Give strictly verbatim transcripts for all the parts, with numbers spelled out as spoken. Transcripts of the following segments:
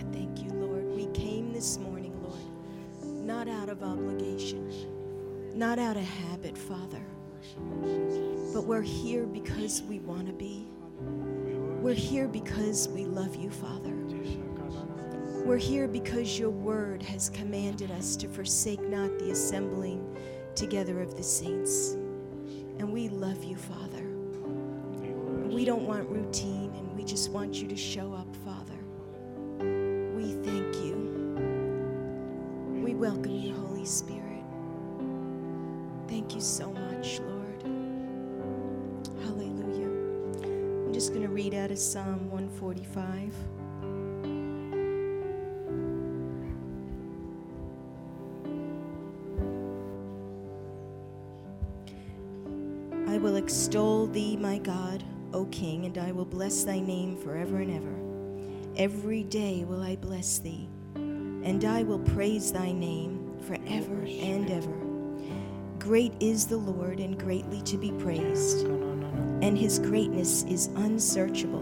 Thank you, Lord. We came this morning, Lord, not out of obligation, not out of habit, Father, but we're here because we want to be. We're here because we love you, Father. We're here because your word has commanded us to forsake not the assembling together of the saints. And we love you, Father. We don't want routine, and we just want you to show up, Father. We thank you. We welcome you, Holy Spirit. Thank you so much, Lord. Hallelujah. I'm just going to read out of Psalm one forty-five. I will extol thee, my God, O King, and I will bless thy name forever and ever. Every day will I bless thee, and I will praise thy name forever and ever. Great is the Lord, and greatly to be praised, and his greatness is unsearchable.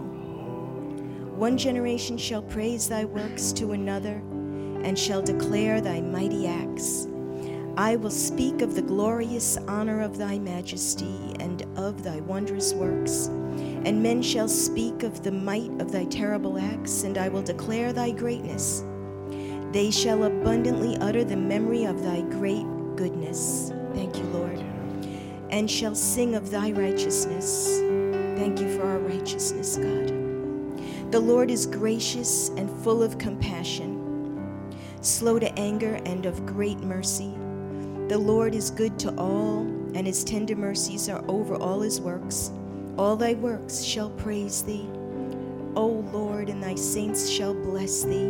One generation shall praise thy works to another, and shall declare thy mighty acts. I will speak of the glorious honor of thy majesty and of thy wondrous works. And men shall speak of the might of thy terrible acts, and I will declare thy greatness. They shall abundantly utter the memory of thy great goodness. Thank you, Lord. And shall sing of thy righteousness. Thank you for our righteousness, God. The Lord is gracious and full of compassion, slow to anger and of great mercy. The Lord is good to all, and his tender mercies are over all his works. All thy works shall praise thee, O Lord, and thy saints shall bless thee.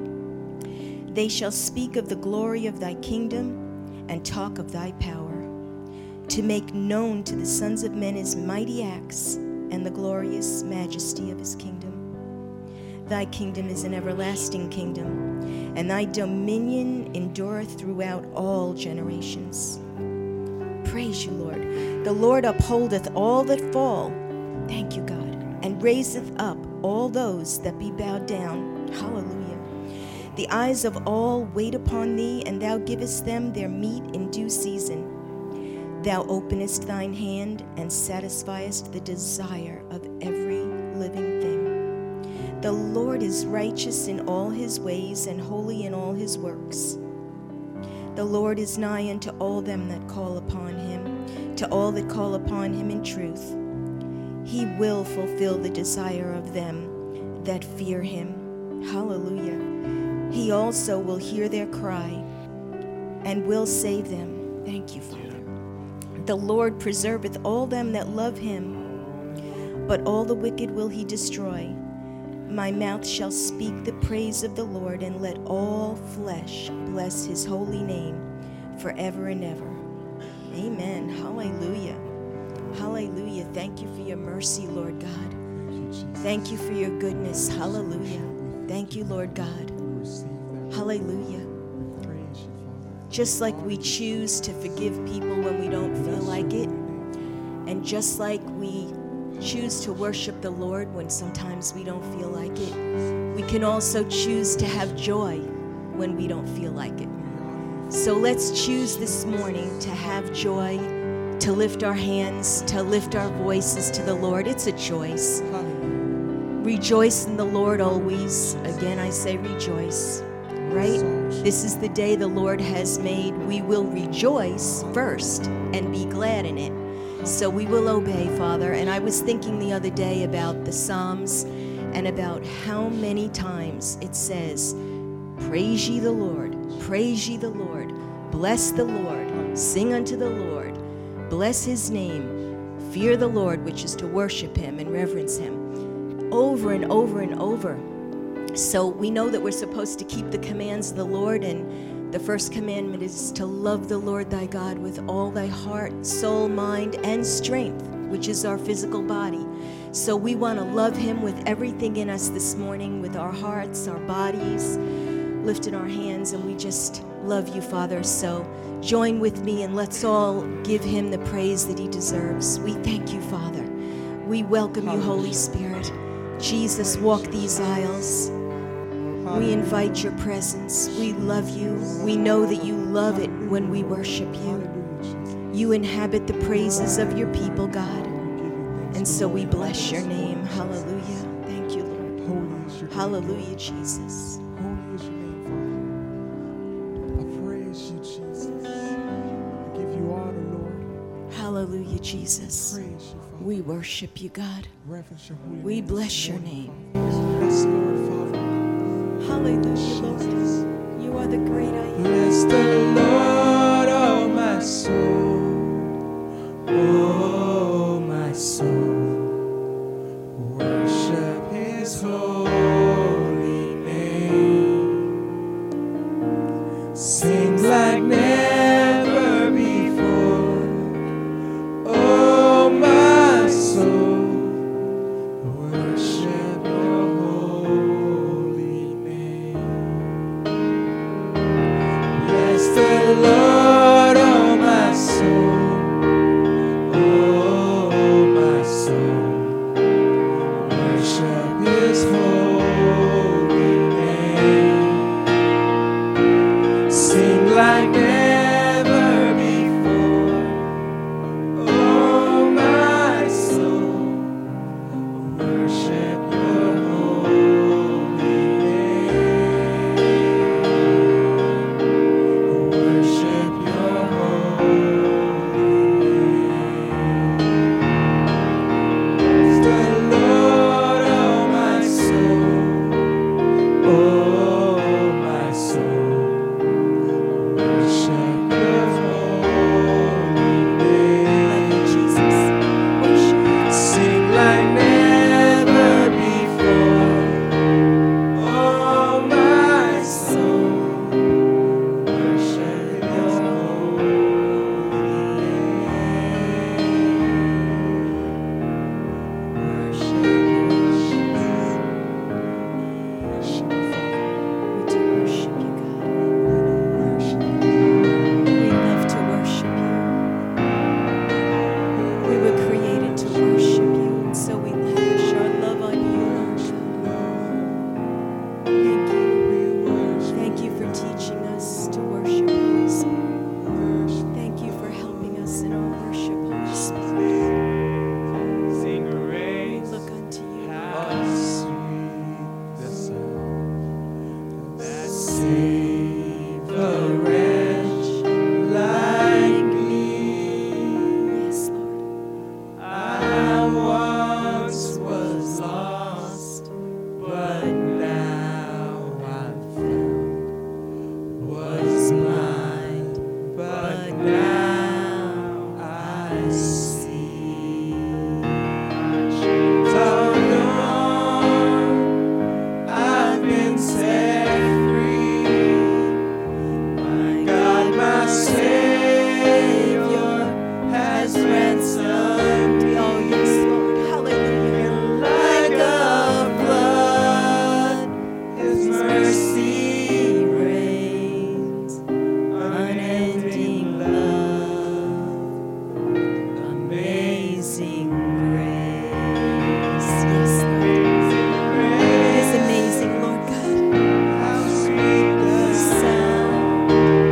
They shall speak of the glory of thy kingdom and talk of thy power, to make known to the sons of men his mighty acts and the glorious majesty of his kingdom. Thy kingdom is an everlasting kingdom, and thy dominion endureth throughout all generations. Praise you, Lord. The Lord upholdeth all that fall. Thank you, God. And raiseth up all those that be bowed down. Hallelujah. The eyes of all wait upon thee, and thou givest them their meat in due season. Thou openest thine hand and satisfiest the desire of every living thing. The Lord is righteous in all his ways and holy in all his works. The Lord is nigh unto all them that call upon him, to all that call upon him in truth. He will fulfill the desire of them that fear him. Hallelujah. He also will hear their cry and will save them. Thank you, Father. The Lord preserveth all them that love him, but all the wicked will he destroy. My mouth shall speak the praise of the Lord, and let all flesh bless his holy name forever and ever. Amen. Hallelujah. Hallelujah. Thank you for your mercy, Lord God. Thank you for your goodness. Hallelujah. Thank you, Lord God. Hallelujah. Just like we choose to forgive people when we don't feel like it, and just like we choose to worship the Lord when sometimes we don't feel like it, we can also choose to have joy when we don't feel like it. So let's choose this morning to have joy, to lift our hands, to lift our voices to the Lord. It's a choice. Rejoice in the Lord always. Again, I say rejoice, right? This is the day the Lord has made. We will rejoice first and be glad in it. So we will obey, Father. And I was thinking the other day about the Psalms and about how many times it says, praise ye the Lord, praise ye the Lord, bless the Lord, sing unto the Lord, bless his name, fear the Lord, which is to worship him and reverence him, over and over and over. So we know that we're supposed to keep the commands of the Lord, and the first commandment is to love the Lord thy God with all thy heart, soul, mind, and strength, which is our physical body. So we want to love him with everything in us this morning, with our hearts, our bodies, lifting our hands, and we just love you, Father. So join with me and let's all give him the praise that he deserves. We thank you, Father. We welcome you, Holy Spirit. Jesus, walk these aisles. We invite your presence. We love you. We know that you love it when we worship you. You inhabit the praises of your people, God. And so we bless your name. Hallelujah. Thank you, Lord. Hallelujah, Jesus. Holy is your name, Father. I praise you, Jesus. I give you honor, Lord. Hallelujah, Jesus. Praise you, Father. We worship you, God. Reverence your holy We name bless this your morning, name. Father. Yes, Lord, Father. Hallelujah, Lord. You are the great I am. Bless the Lord, oh my soul. Oh, my soul. Worship his holy name. Sing like never before. Oh, my soul. Worship your holy name. Bless the Lord, oh my soul. Oh, my soul. Worship his holy name. Sing like never before. Oh, my soul. Worship your holy name. Worship your holy name. Bless the Lord, oh my soul. Oh, my soul. Worship your holy name. Jesus. Worship. Sing like never before. Oh, my soul. Worship your holy name. Worship your Jesus. Worship you, Father. We do worship you, God. Worship you. We love to worship you. We were created to worship you, and so we lavish our love on you, Lord. Thank you. Thank you for teaching us to worship, Holy Spirit. Thank you for helping us in our worship, Holy Spirit. Sing We praise. look unto you. How sweet the sound that saved a wretch like me. Yes, Lord. I once was lost, but now I'm found. Was blind, but now I see. Chains are gone, I've been set free. My God, my Savior has ransomed me. Oh, yes, Lord. Hallelujah. Like a flood, his mercy reigns. Unending love, amazing grace. Yes, Lord. It is amazing, Lord God. How sweet the Sound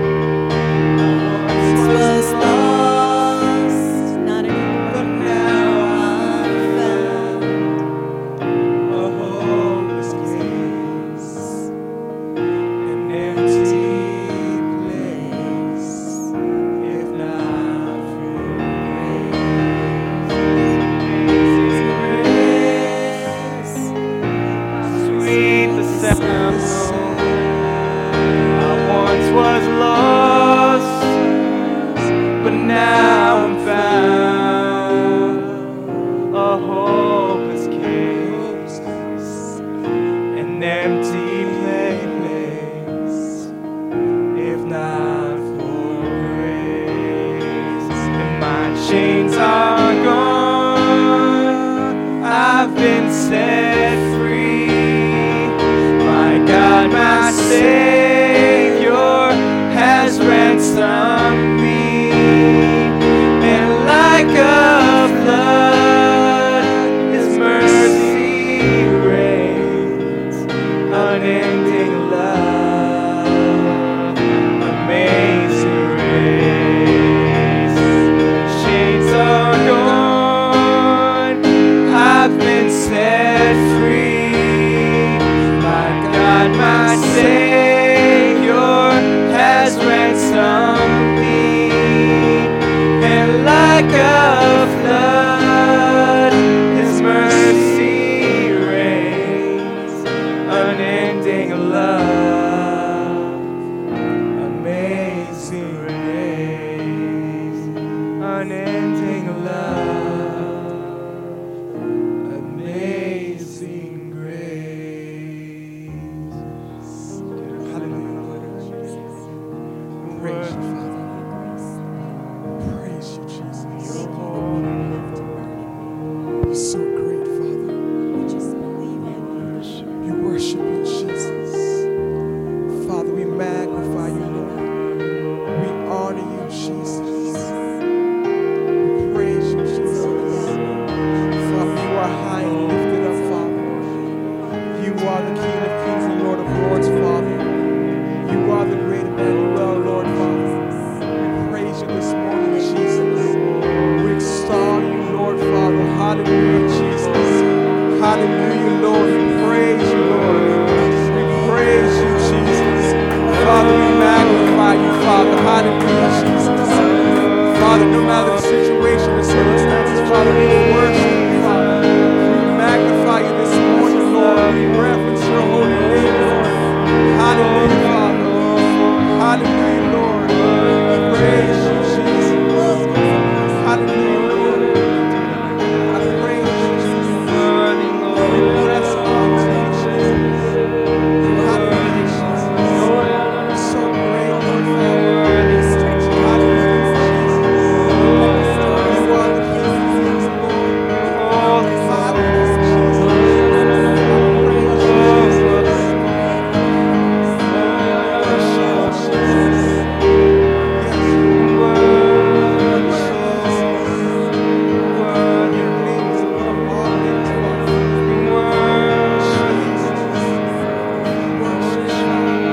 once was lost, not anymore. but now I'm found. a hopeless case, an empty place, if not for grace. Sweet the sound. I once was lost, but now I'm found. A hopeless case, an empty place, if not for grace. And my chains are gone, I've been set free. My God, my Savior has ransomed me. And like a flood, his mercy reigns, unending love, amazing grace, unending love, amazing grace. Hallelujah. Praise you, Father. Praise you, Jesus. You're so great, Father. We worship you, Jesus. Father, we magnify you, Lord. We honor you, Jesus. We praise you, Jesus. Father, you are high and lifted up, Father. You are the King of kings and Lord of lords, Father. You are the great Emmanuel, Lord, Father. We praise you this morning, Jesus. We extol you, Lord, Father. Hallelujah, Jesus. Hallelujah, Lord. We praise you, Lord. We praise you, Jesus. Father, we magnify you, Father. Hallelujah, Jesus. Father, no matter the situation or circumstances, Father, we worship you, Father. We magnify you this morning, Lord. We reverence your holy name, Lord. Hallelujah, Father. Hallelujah, Lord. We praise you, Jesus. Hallelujah, Lord. I praise you, Jesus. We bless and honor you, Jesus. Hallelujah, Jesus. You're so great, Lord, Father. Hallelujah, Jesus. You are the King of kings, Lord. Hallelujah, Jesus. I praise you, Jesus. Worship you, Jesus. Yes, Lord. Jesus. Your name is above all names, Father. Jesus. Worship you.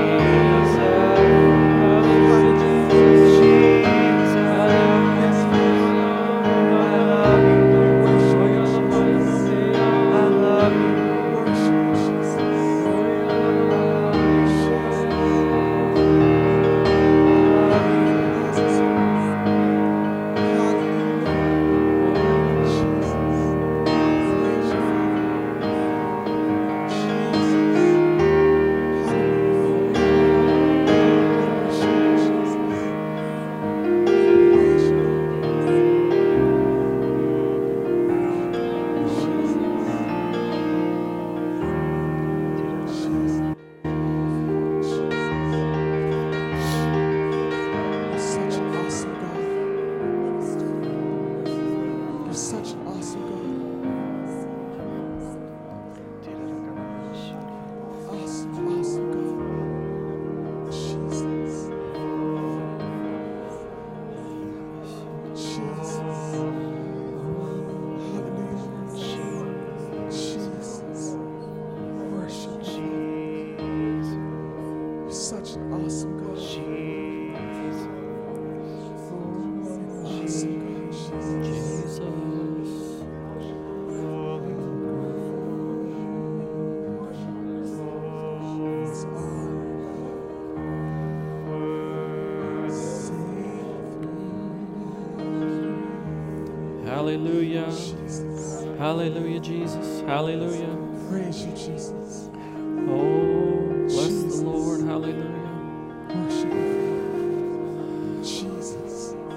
Hallelujah. Hallelujah, Jesus. Hallelujah. Praise you, Jesus. Oh, bless Jesus. the Lord. Hallelujah. Worship you. Jesus.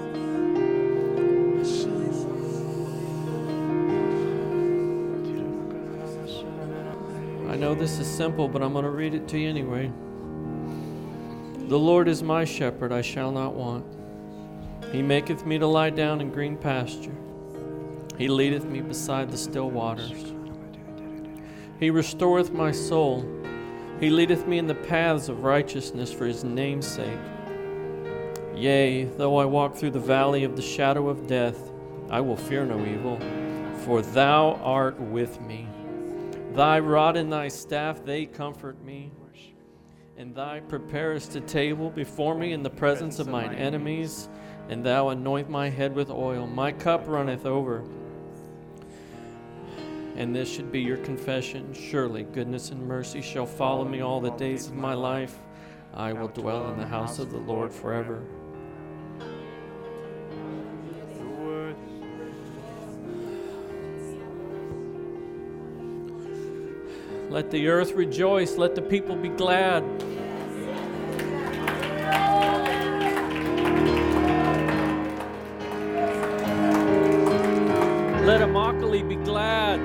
Jesus. I know this is simple, but I'm going to read it to you anyway. The Lord is my shepherd, I shall not want. He maketh me to lie down in green pasture. He leadeth me beside the still waters. He restoreth my soul. He leadeth me in the paths of righteousness for his name's sake. Yea, though I walk through the valley of the shadow of death, I will fear no evil, for thou art with me. Thy rod and thy staff, they comfort me. And thou preparest a table before me in the presence of mine enemies, and thou anoint my head with oil. My cup runneth over. And this should be your confession. Surely goodness and mercy shall follow me all the days of my life. I will dwell in the house of the Lord forever. Let the earth rejoice. Let the people be glad. Let Immokalee be glad.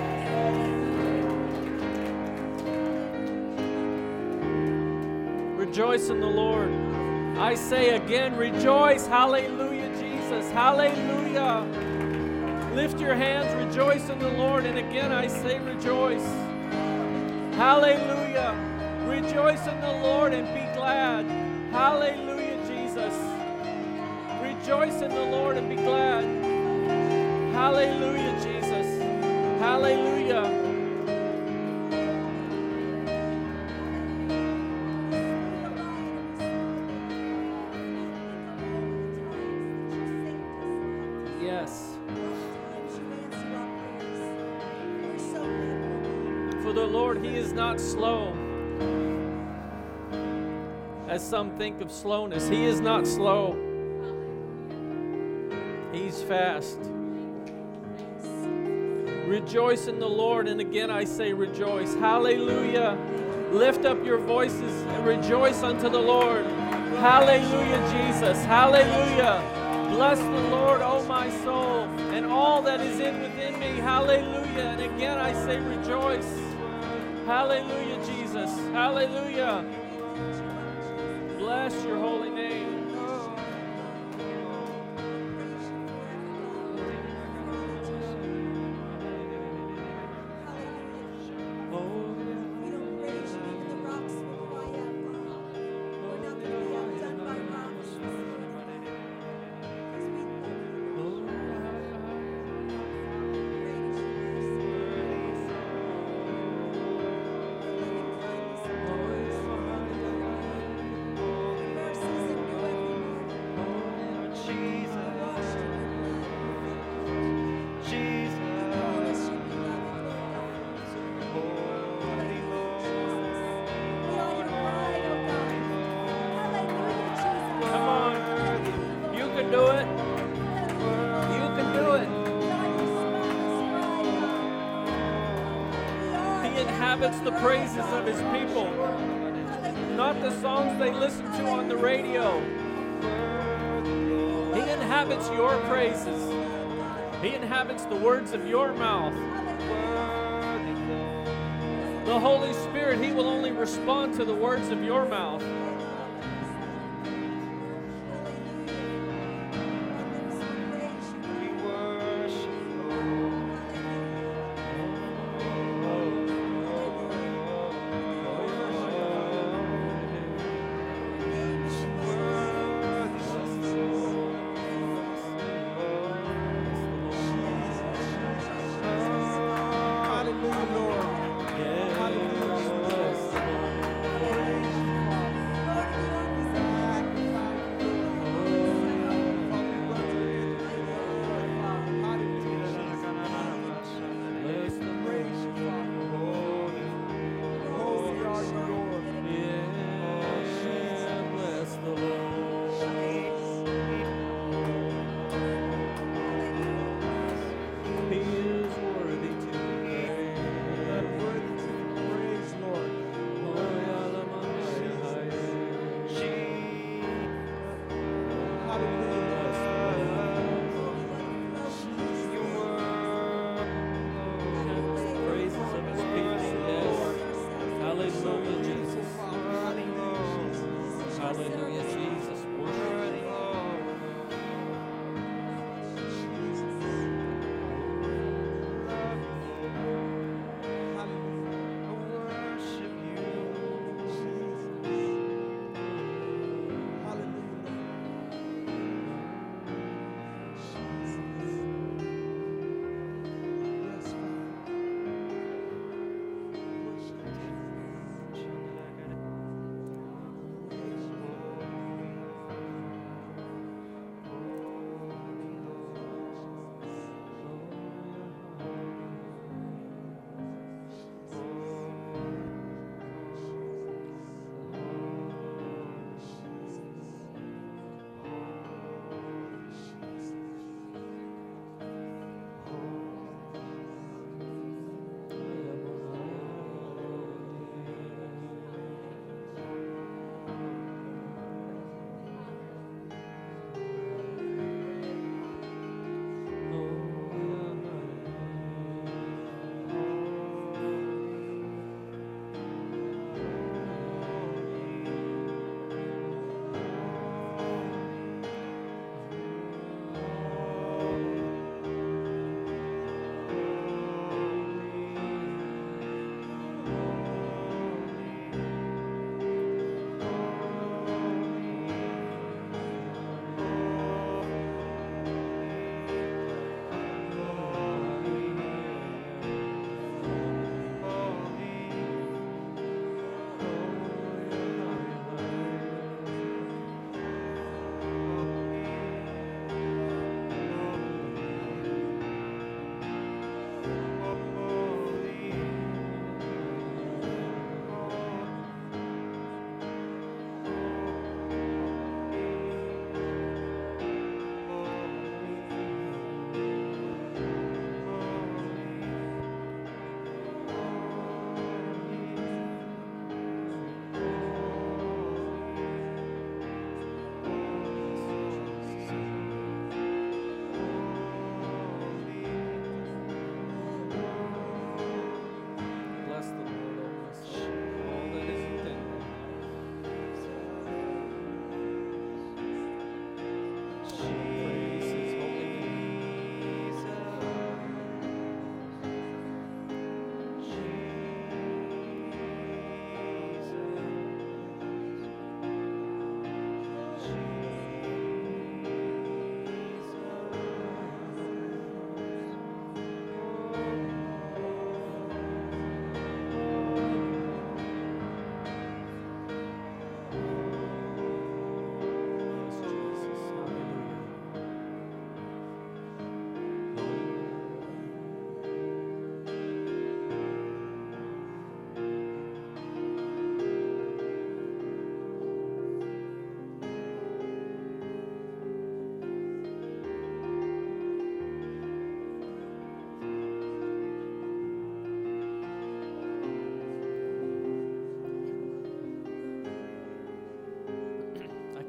Rejoice in the Lord. I say again, rejoice. Hallelujah, Jesus. Hallelujah. Lift your hands, rejoice in the Lord. And again, I say rejoice. Hallelujah. Rejoice in the Lord and be glad. Hallelujah, Jesus. Rejoice in the Lord and be glad. Hallelujah, Jesus. Hallelujah. Yes. For the Lord, He is not slow, as some think of slowness. He is not slow. He's fast. Rejoice in the Lord, and again I say rejoice. Hallelujah. Lift up your voices and rejoice unto the Lord. Hallelujah, Jesus. Hallelujah. Bless the Lord, O my soul, and all that is in within me. Hallelujah. And again I say rejoice. Hallelujah, Jesus. Hallelujah. Bless your holy name. The praises of His people, not the songs they listen to on the radio. He inhabits your praises. He inhabits the words of your mouth. The Holy Spirit, He will only respond to the words of your mouth.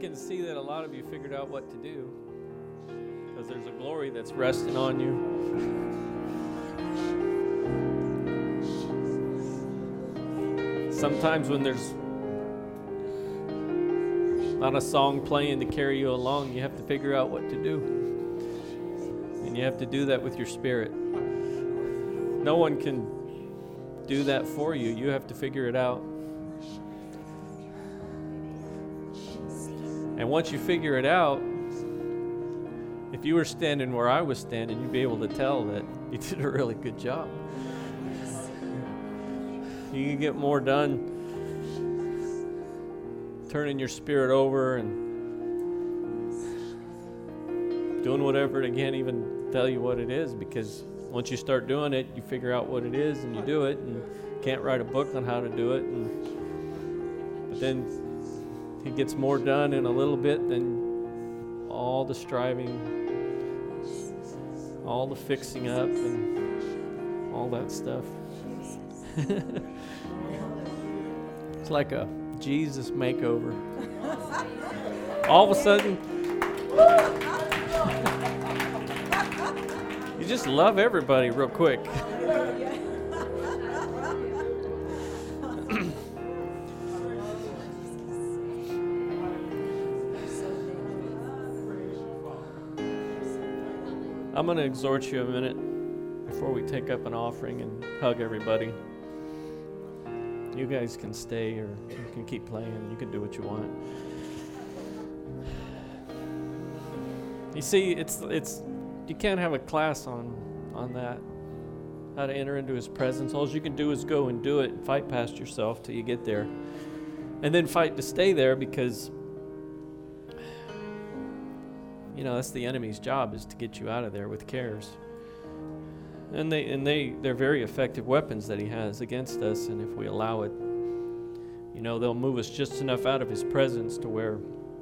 can see that a lot of you figured out what to do, because there's a glory that's resting on you. Sometimes when there's not a song playing to carry you along, you have to figure out what to do. And you have to do that with your spirit. No one can do that for you. You have to figure it out. And once you figure it out, if you were standing where I was standing, you'd be able to tell that you did a really good job. You can get more done turning your spirit over and doing whatever. It can't even tell you what it is, because once you start doing it, you figure out what it is and you do it, and can't write a book on how to do it. And but then it gets more done in a little bit than all the striving, all the fixing up, and all that stuff. It's like a Jesus makeover. All of a sudden, you just love everybody real quick. I'm going to exhort you a minute before we take up an offering and hug everybody. You guys can stay, or you can keep playing. You can do what you want. You see, it's it's you can't have a class on on that, how to enter into His presence. All you can do is go and do it and fight past yourself till you get there, and then fight to stay there, because you know that's the enemy's job, is to get you out of there with cares. And they and they they're very effective weapons that he has against us, and if we allow it, you know, they'll move us just enough out of His presence to where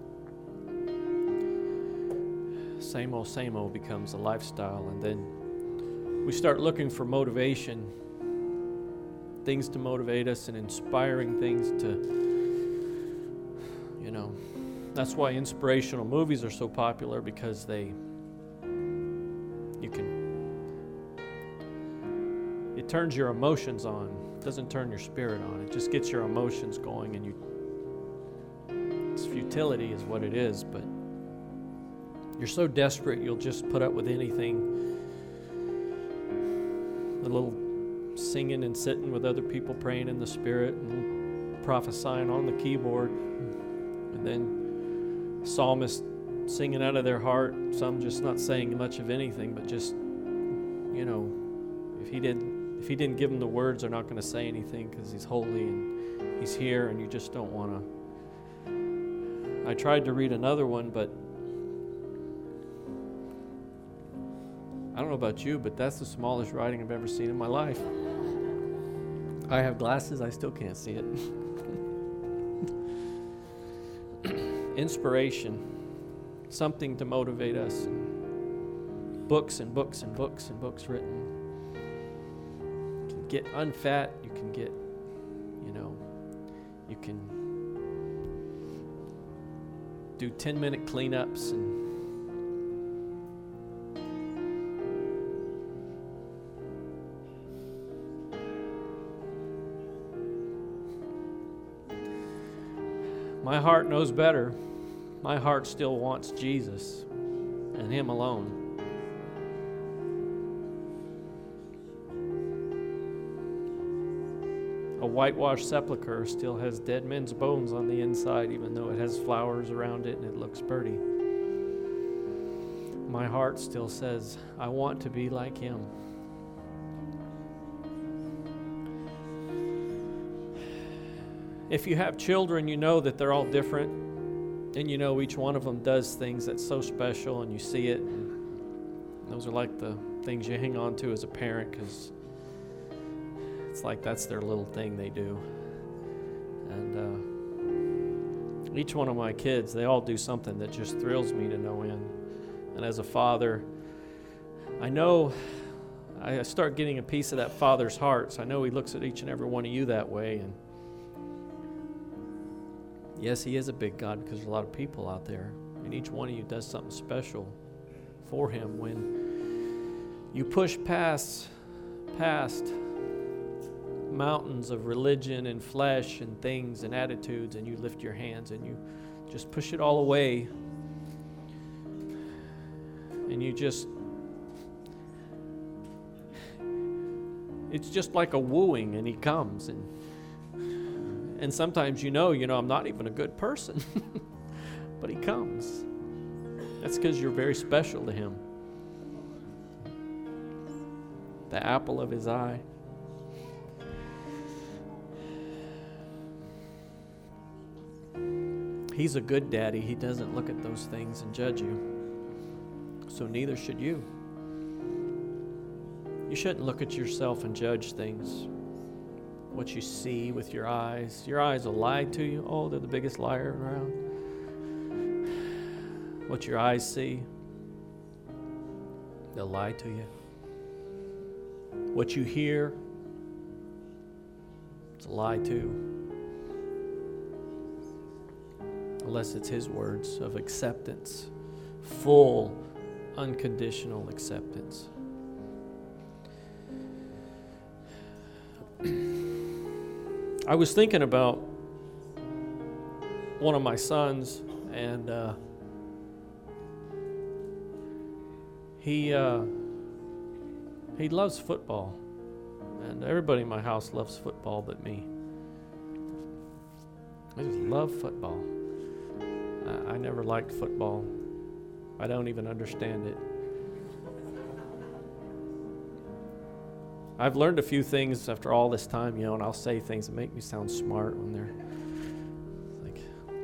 same old, same old becomes a lifestyle, and then we start looking for motivation, things to motivate us, and inspiring things to, you know, that's why inspirational movies are so popular, because they, you can, it turns your emotions on. It doesn't turn your spirit on. It just gets your emotions going, and you, it's futility is what it is, but you're so desperate you'll just put up with anything. A little singing and sitting with other people praying in the Spirit and prophesying on the keyboard, and then psalmists singing out of their heart, some just not saying much of anything, but just, you know, if he didn't if he didn't give them the words, they're not going to say anything, because He's holy and He's here, and you just don't want to. I tried to read another one, but I don't know about you, but that's the smallest writing I've ever seen in my life. I have glasses, I still can't see it. Inspiration, something to motivate us. Books and books and books and books written. You can get unfat, you can get, you know, you can do ten-minute cleanups and my heart knows better. My heart still wants Jesus and Him alone. A whitewashed sepulcher still has dead men's bones on the inside, even though it has flowers around it and it looks pretty. My heart still says, I want to be like Him. If you have children, you know that they're all different, and you know each one of them does things that's so special, and you see it. And those are like the things you hang on to as a parent, because it's like that's their little thing they do. And uh, each one of my kids, they all do something that just thrills me to no end. And as a father, I know I start getting a piece of that Father's heart. So I know He looks at each and every one of you that way, and Yes, he is a big God because there's a lot of people out there. And each one of you does something special for him when you push past, past mountains of religion and flesh and things and attitudes, and you lift your hands and you just push it all away. And you just, it's just like a wooing, and he comes. And and sometimes you know, you know, I'm not even a good person, but he comes. That's because you're very special to him. The apple of his eye. He's a good daddy. He doesn't look at those things and judge you. So neither should you. You shouldn't look at yourself and judge things. What you see with your eyes. Your eyes will lie to you. Oh, they're the biggest liar around. What your eyes see, they'll lie to you. What you hear, it's a lie too. Unless it's his words of acceptance. Full, unconditional acceptance. I was thinking about one of my sons, and uh, he uh, he loves football, and everybody in my house loves football but me. I just love football. I, I never liked football. I don't even understand it. I've learned a few things after all this time, you know, and I'll say things that make me sound smart when they're like,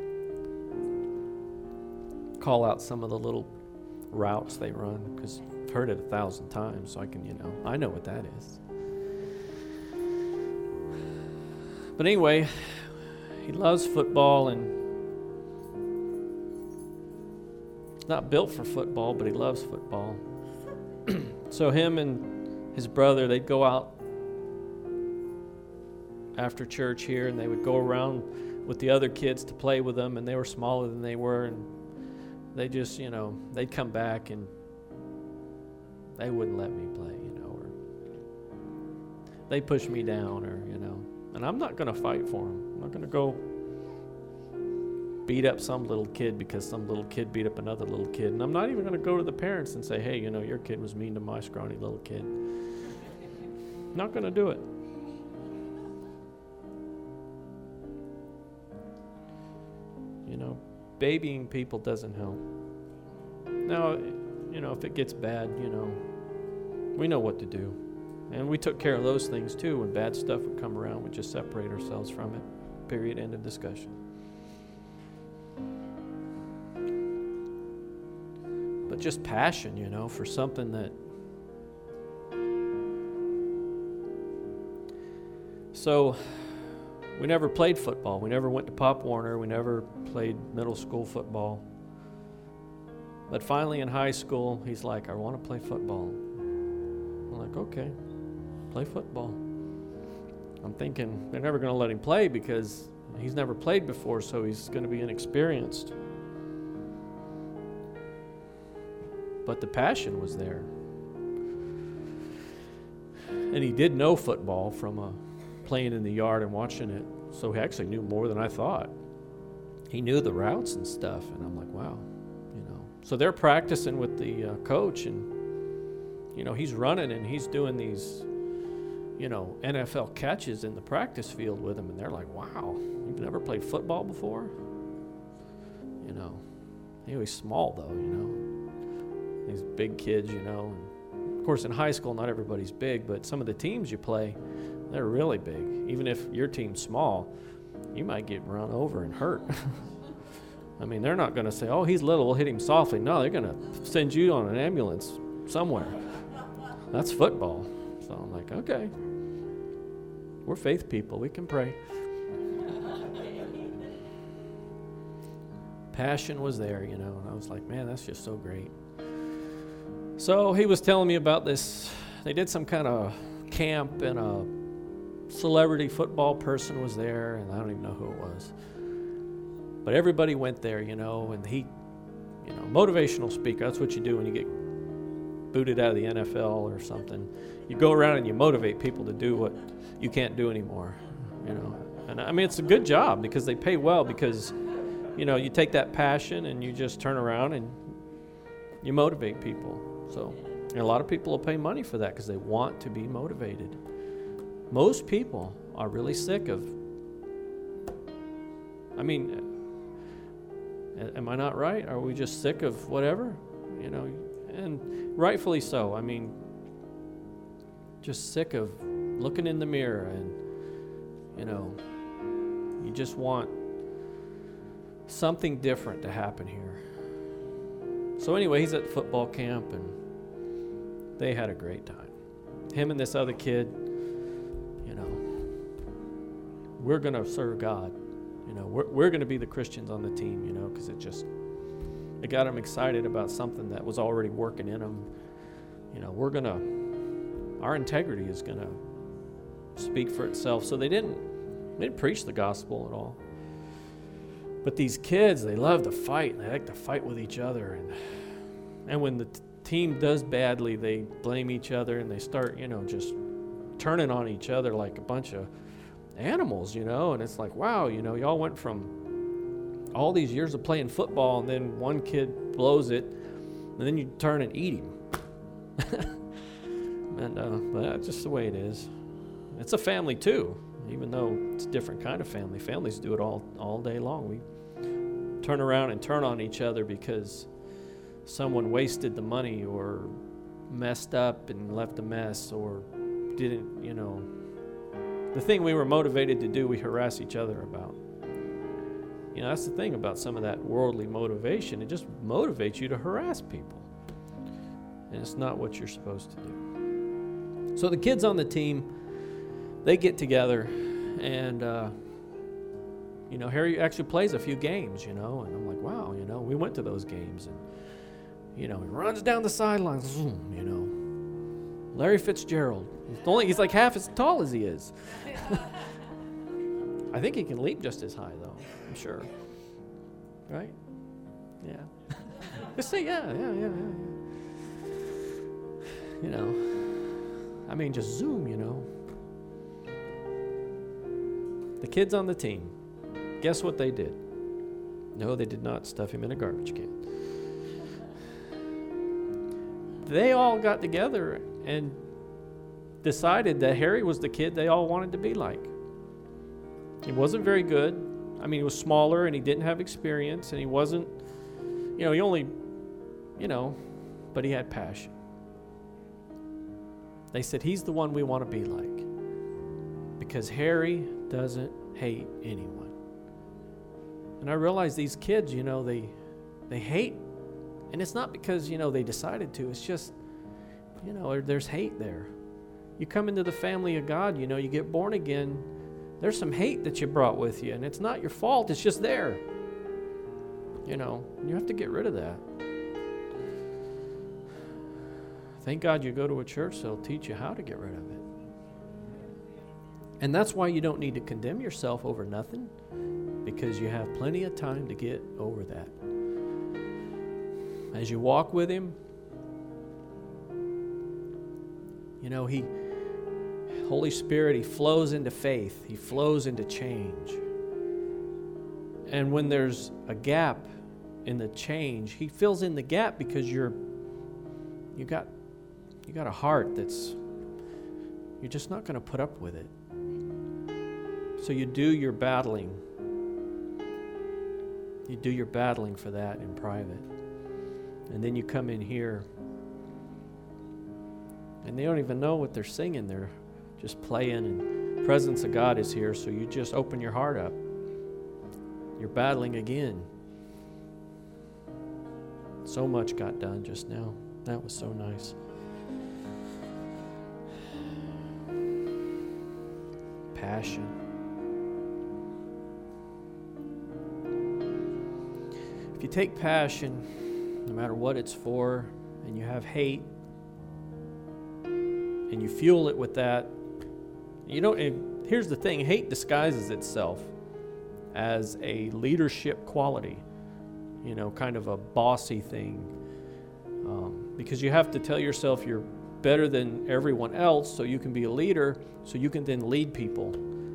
call out some of the little routes they run, because I've heard it a thousand times, so I can, you know, I know what that is. But anyway, he loves football, and he's not built for football, but he loves football. So him and his brother, they'd go out after church here, and they would go around with the other kids to play with them, and they were smaller than they were, and they just, you know, they'd come back and they wouldn't let me play, you know, or they'd push me down, or, you know, and I'm not going to fight for them. I'm not going to go beat up some little kid because some little kid beat up another little kid, and I'm not even going to go to the parents and say, hey, you know, your kid was mean to my scrawny little kid. Not going to do it. You know, babying people doesn't help. Now, you know, if it gets bad, you know, we know what to do. And we took care of those things too. When bad stuff would come around, we'd just separate ourselves from it. Period. End of discussion. But just passion, you know, for something that. So, we never played football. We never went to Pop Warner. We never played middle school football. But finally in high school, he's like, I want to play football. I'm like, okay, play football. I'm thinking they're never going to let him play because he's never played before, so he's going to be inexperienced. But the passion was there. And he did know football from a playing in the yard and watching it, so he actually knew more than I thought. He knew the routes and stuff, and I'm like, wow, you know. So they're practicing with the uh, coach, and you know, he's running and he's doing these, you know, N F L catches in the practice field with him, and they're like, wow, you've never played football before? You know, he was small though, you know. These big kids, you know. And of course, in high school, not everybody's big, but some of the teams you play, they're really big. Even if your team's small, you might get run over and hurt. I mean, they're not going to say, oh, he's little, we'll hit him softly. No, they're going to send you on an ambulance somewhere. That's football. So I'm like, okay. We're faith people. We can pray. Passion was there, you know, and I was like, man, that's just so great. So he was telling me about this. They did some kind of camp, and a celebrity football person was there, and I don't even know who it was. But everybody went there, you know, and he, you know, motivational speaker, that's what you do when you get booted out of the N F L or something. You go around and you motivate people to do what you can't do anymore, you know. And I mean, it's a good job because they pay well because, you know, you take that passion and you just turn around and you motivate people. So, and a lot of people will pay money for that because they want to be motivated. Most people are really sick of, I mean, am I not right? Are we just sick of whatever? You know, and rightfully so. I mean, just sick of looking in the mirror and, you know, you just want something different to happen here. So anyway, he's at football camp and they had a great time. Him and this other kid, you know, we're going to serve God. You know, we're, we're going to be the Christians on the team, you know, because it just, it got them excited about something that was already working in them. You know, we're going to, our integrity is going to speak for itself. So they didn't, they didn't preach the gospel at all. But these kids, they love to fight, and they like to fight with each other. And, and when the t- team does badly, they blame each other, and they start, you know, just turning on each other like a bunch of animals, you know. And it's like, wow, you know, y'all went from all these years of playing football, and then one kid blows it, and then you turn and eat him. and uh, but that's just the way it is. It's a family too, even though it's a different kind of family. Families do it all all day long. We turn around and turn on each other because someone wasted the money or messed up and left a mess or didn't, you know, the thing we were motivated to do, we harass each other about. You know, that's the thing about some of that worldly motivation. It just motivates you to harass people. And it's not what you're supposed to do. So the kids on the team, they get together and, uh, you know, Harry actually plays a few games, you know, and I'm like, wow, you know, we went to those games. And, you know, he runs down the sidelines, zoom, you know. Larry Fitzgerald. He's, only, he's like half as tall as he is. I think he can leap just as high, though, I'm sure. Right? Yeah. Just say, yeah, yeah, yeah, yeah. You know, I mean, just zoom, you know. The kids on the team, guess what they did? No, they did not stuff him in a garbage can. They all got together and decided that Harry was the kid they all wanted to be like. He wasn't very good. I mean, he was smaller and he didn't have experience and he wasn't, you know, he only, you know, but he had passion. They said, he's the one we want to be like because Harry doesn't hate anyone. And I realize these kids, you know, they they hate. And it's not because, you know, they decided to. It's just, you know, there's hate there. You come into the family of God, you know, you get born again. There's some hate that you brought with you. And it's not your fault. It's just there. You know, you have to get rid of that. Thank God you go to a church that'll teach you how to get rid of it. And that's why you don't need to condemn yourself over nothing, because you have plenty of time to get over that. As you walk with Him, you know, He, Holy Spirit, He flows into faith. He flows into change. And when there's a gap in the change, He fills in the gap because you're, you got, you got a heart that's, you're just not going to put up with it. So you do your battling. You do your battling for that in private. And then you come in here and they don't even know what they're singing. They're just playing and the presence of God is here. So you just open your heart up. You're battling again. So much got done just now. That was so nice. Passion. If you take passion, no matter what it's for, and you have hate, and you fuel it with that, you don't, and here's the thing, hate disguises itself as a leadership quality, you know, kind of a bossy thing. Um, because you have to tell yourself you're better than everyone else so you can be a leader, so you can then lead people.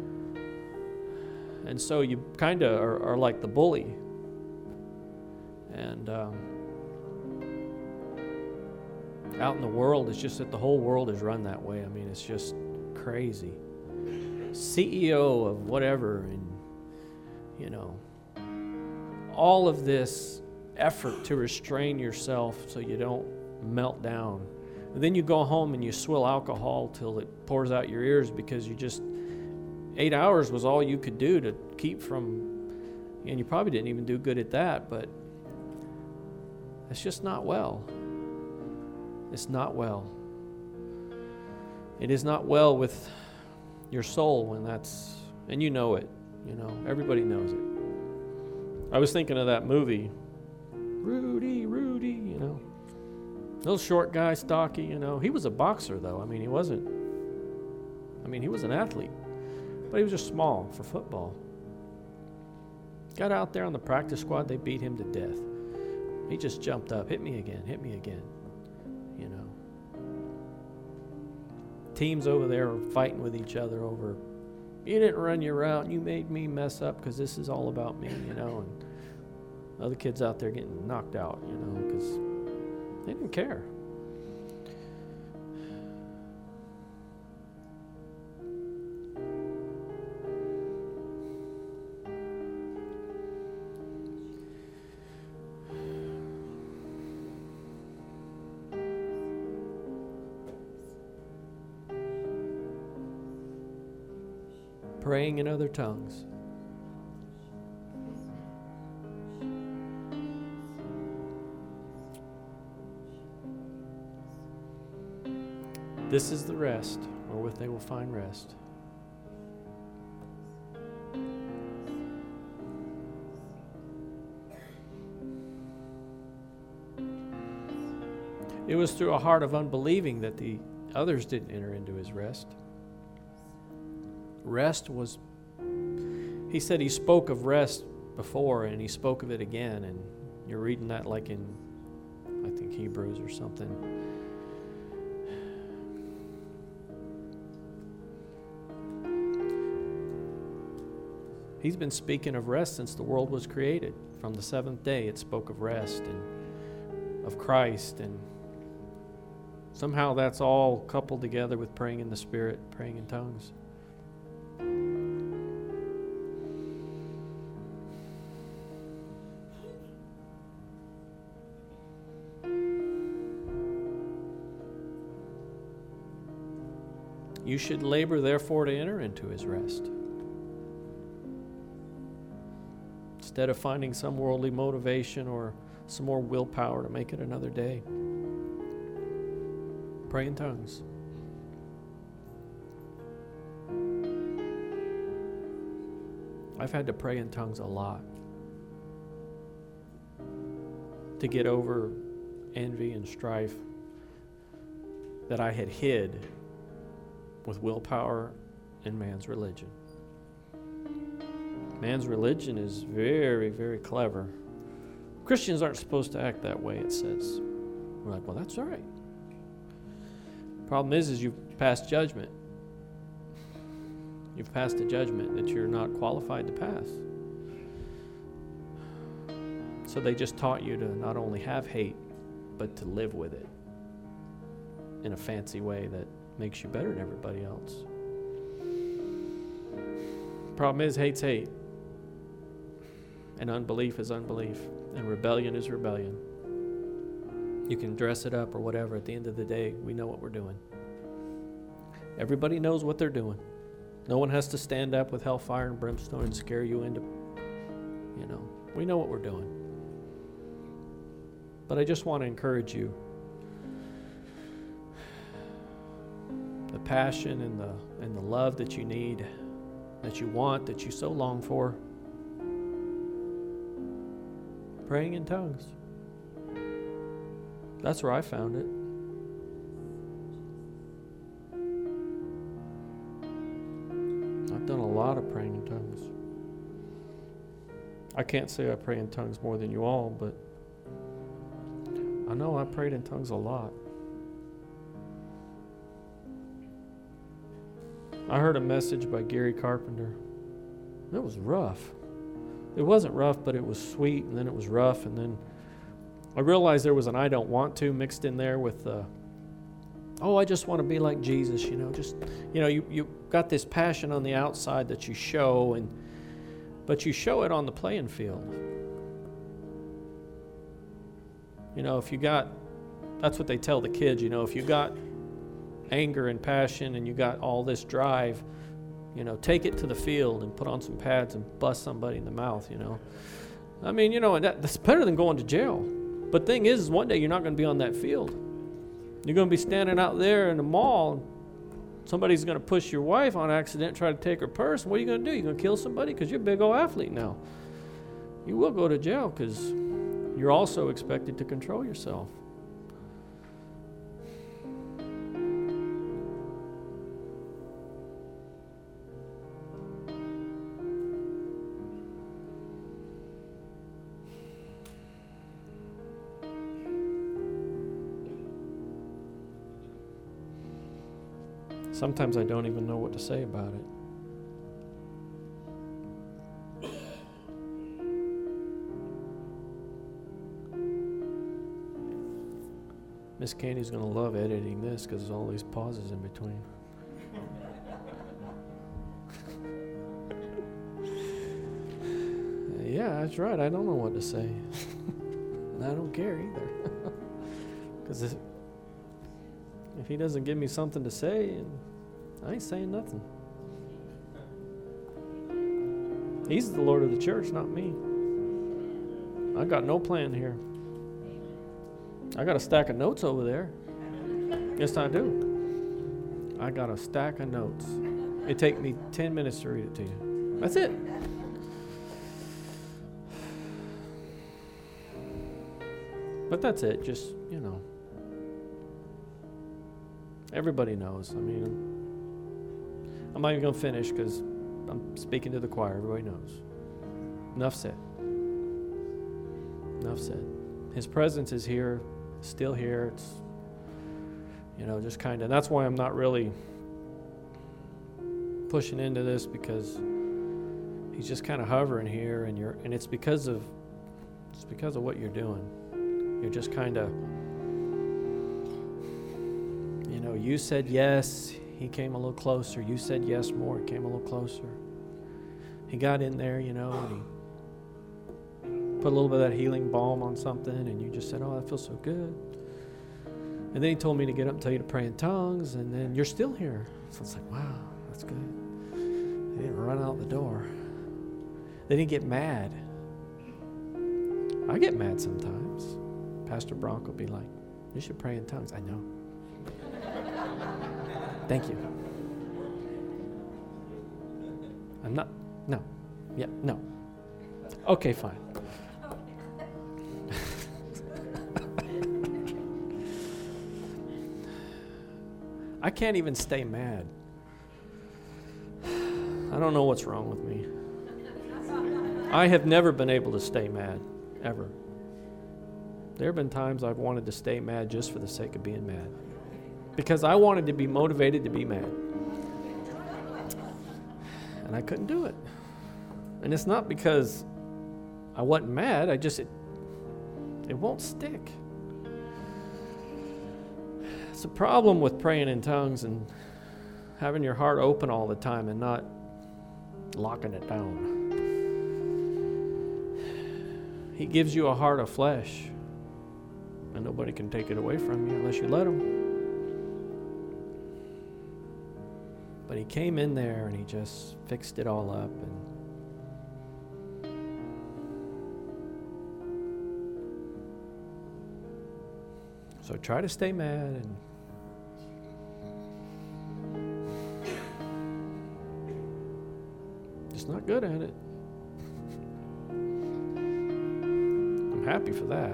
And so you kind of are, are like the bully. And um, out in the world, it's just that the whole world is run that way. I mean, it's just crazy. C E O of whatever, and, you know, all of this effort to restrain yourself so you don't melt down. And then you go home and you swill alcohol till it pours out your ears because you just, eight hours was all you could do to keep from, and you probably didn't even do good at that, but it's just not well. It's not well. It is not well with your soul when that's, and you know it, you know, everybody knows it. I was thinking of that movie, Rudy, Rudy, you know, little short guy, stocky, you know. He was a boxer, though. I mean, he wasn't, I mean, he was an athlete, but he was just small for football. Got out there on the practice squad, they beat him to death. He just jumped up, hit me again, hit me again, you know. Teams over there are fighting with each other over, you didn't run your route, you made me mess up because this is all about me, you know. And other kids out there getting knocked out, you know, because they didn't care. Praying in other tongues. This is the rest, wherewith they will find rest. It was through a heart of unbelieving that the others didn't enter into his rest. Rest was, he said he spoke of rest before and he spoke of it again, and you're reading that like in, I think, Hebrews or something. He's been speaking of rest since the world was created. From the seventh day, it spoke of rest and of Christ, and somehow that's all coupled together with praying in the Spirit, praying in tongues. You should labor, therefore, to enter into his rest. Instead of finding some worldly motivation or some more willpower to make it another day. Pray in tongues. I've had to pray in tongues a lot to get over envy and strife that I had hid with willpower and man's religion. Man's religion is very, very clever. Christians aren't supposed to act that way, it says. We're like, well, that's all right. Problem is, is you've passed judgment. You've passed a judgment that you're not qualified to pass. So they just taught you to not only have hate, but to live with it in a fancy way that makes you better than everybody else. Problem is, hate's hate. And unbelief is unbelief. And rebellion is rebellion. You can dress it up or whatever. At the end of the day, we know what we're doing. Everybody knows what they're doing. No one has to stand up with hellfire and brimstone and scare you into, you know, we know what we're doing. But I just want to encourage you. The passion and the and the love that you need, that you want, that you so long for. Praying in tongues. That's where I found it. I've done a lot of praying in tongues. I can't say I pray in tongues more than you all, but I know I prayed in tongues a lot. I heard a message by Gary Carpenter. It was rough. It wasn't rough, but it was sweet, and then it was rough, and then I realized there was an I don't want to mixed in there with, uh, oh, I just want to be like Jesus, you know. Just, you know, you, you got this passion on the outside that you show, and but you show it on the playing field. You know, if you got, that's what they tell the kids, you know, if you got anger and passion and you got all this drive, you know, take it to the field and put on some pads and bust somebody in the mouth, you know. I mean, you know, that, that's better than going to jail. But thing is, is one day you're not going to be on that field. You're going to be standing out there in the mall, and somebody's going to push your wife on accident, try to take her purse. And what are you going to do? You're going to kill somebody because you're a big old athlete now. You will go to jail because you're also expected to control yourself. Sometimes I don't even know what to say about it. Miss Candy's going to love editing this because there's all these pauses in between. Yeah, that's right. I don't know what to say. And I don't care either. Because if, if he doesn't give me something to say, and I ain't saying nothing. He's the Lord of the church, not me. I got no plan here. I got a stack of notes over there. Yes, I do. I got a stack of notes. It'd take me ten minutes to read it to you. That's it. But that's it. Just, you know. Everybody knows. I mean, I'm not even going to finish because I'm speaking to the choir. Everybody knows. Enough said. Enough said. His presence is here, still here. It's, you know, just kind of, that's why I'm not really pushing into this, because he's just kind of hovering here, and you're, and it's because of, it's because of what you're doing. You're just kind of, you know, you said yes, he came a little closer. You said yes more, he came a little closer. He got in there, you know, and he put a little bit of that healing balm on something, and you just said, oh, that feels so good. And then he told me to get up and tell you to pray in tongues, and then you're still here. So it's like, wow, that's good. They didn't run out the door. They didn't get mad. I get mad sometimes. Pastor Bronco will be like, you should pray in tongues. I know. Thank you. I'm not, no. Yeah, no. Okay, fine. I can't even stay mad. I don't know what's wrong with me. I have never been able to stay mad, ever. There have been times I've wanted to stay mad just for the sake of being mad, because I wanted to be motivated to be mad. And I couldn't do it. And it's not because I wasn't mad, I just, it, it won't stick. It's a problem with praying in tongues and having your heart open all the time and not locking it down. He gives you a heart of flesh, and nobody can take it away from you unless you let him. But he came in there and he just fixed it all up. And so try to stay mad, and just not good at it. I'm happy for that.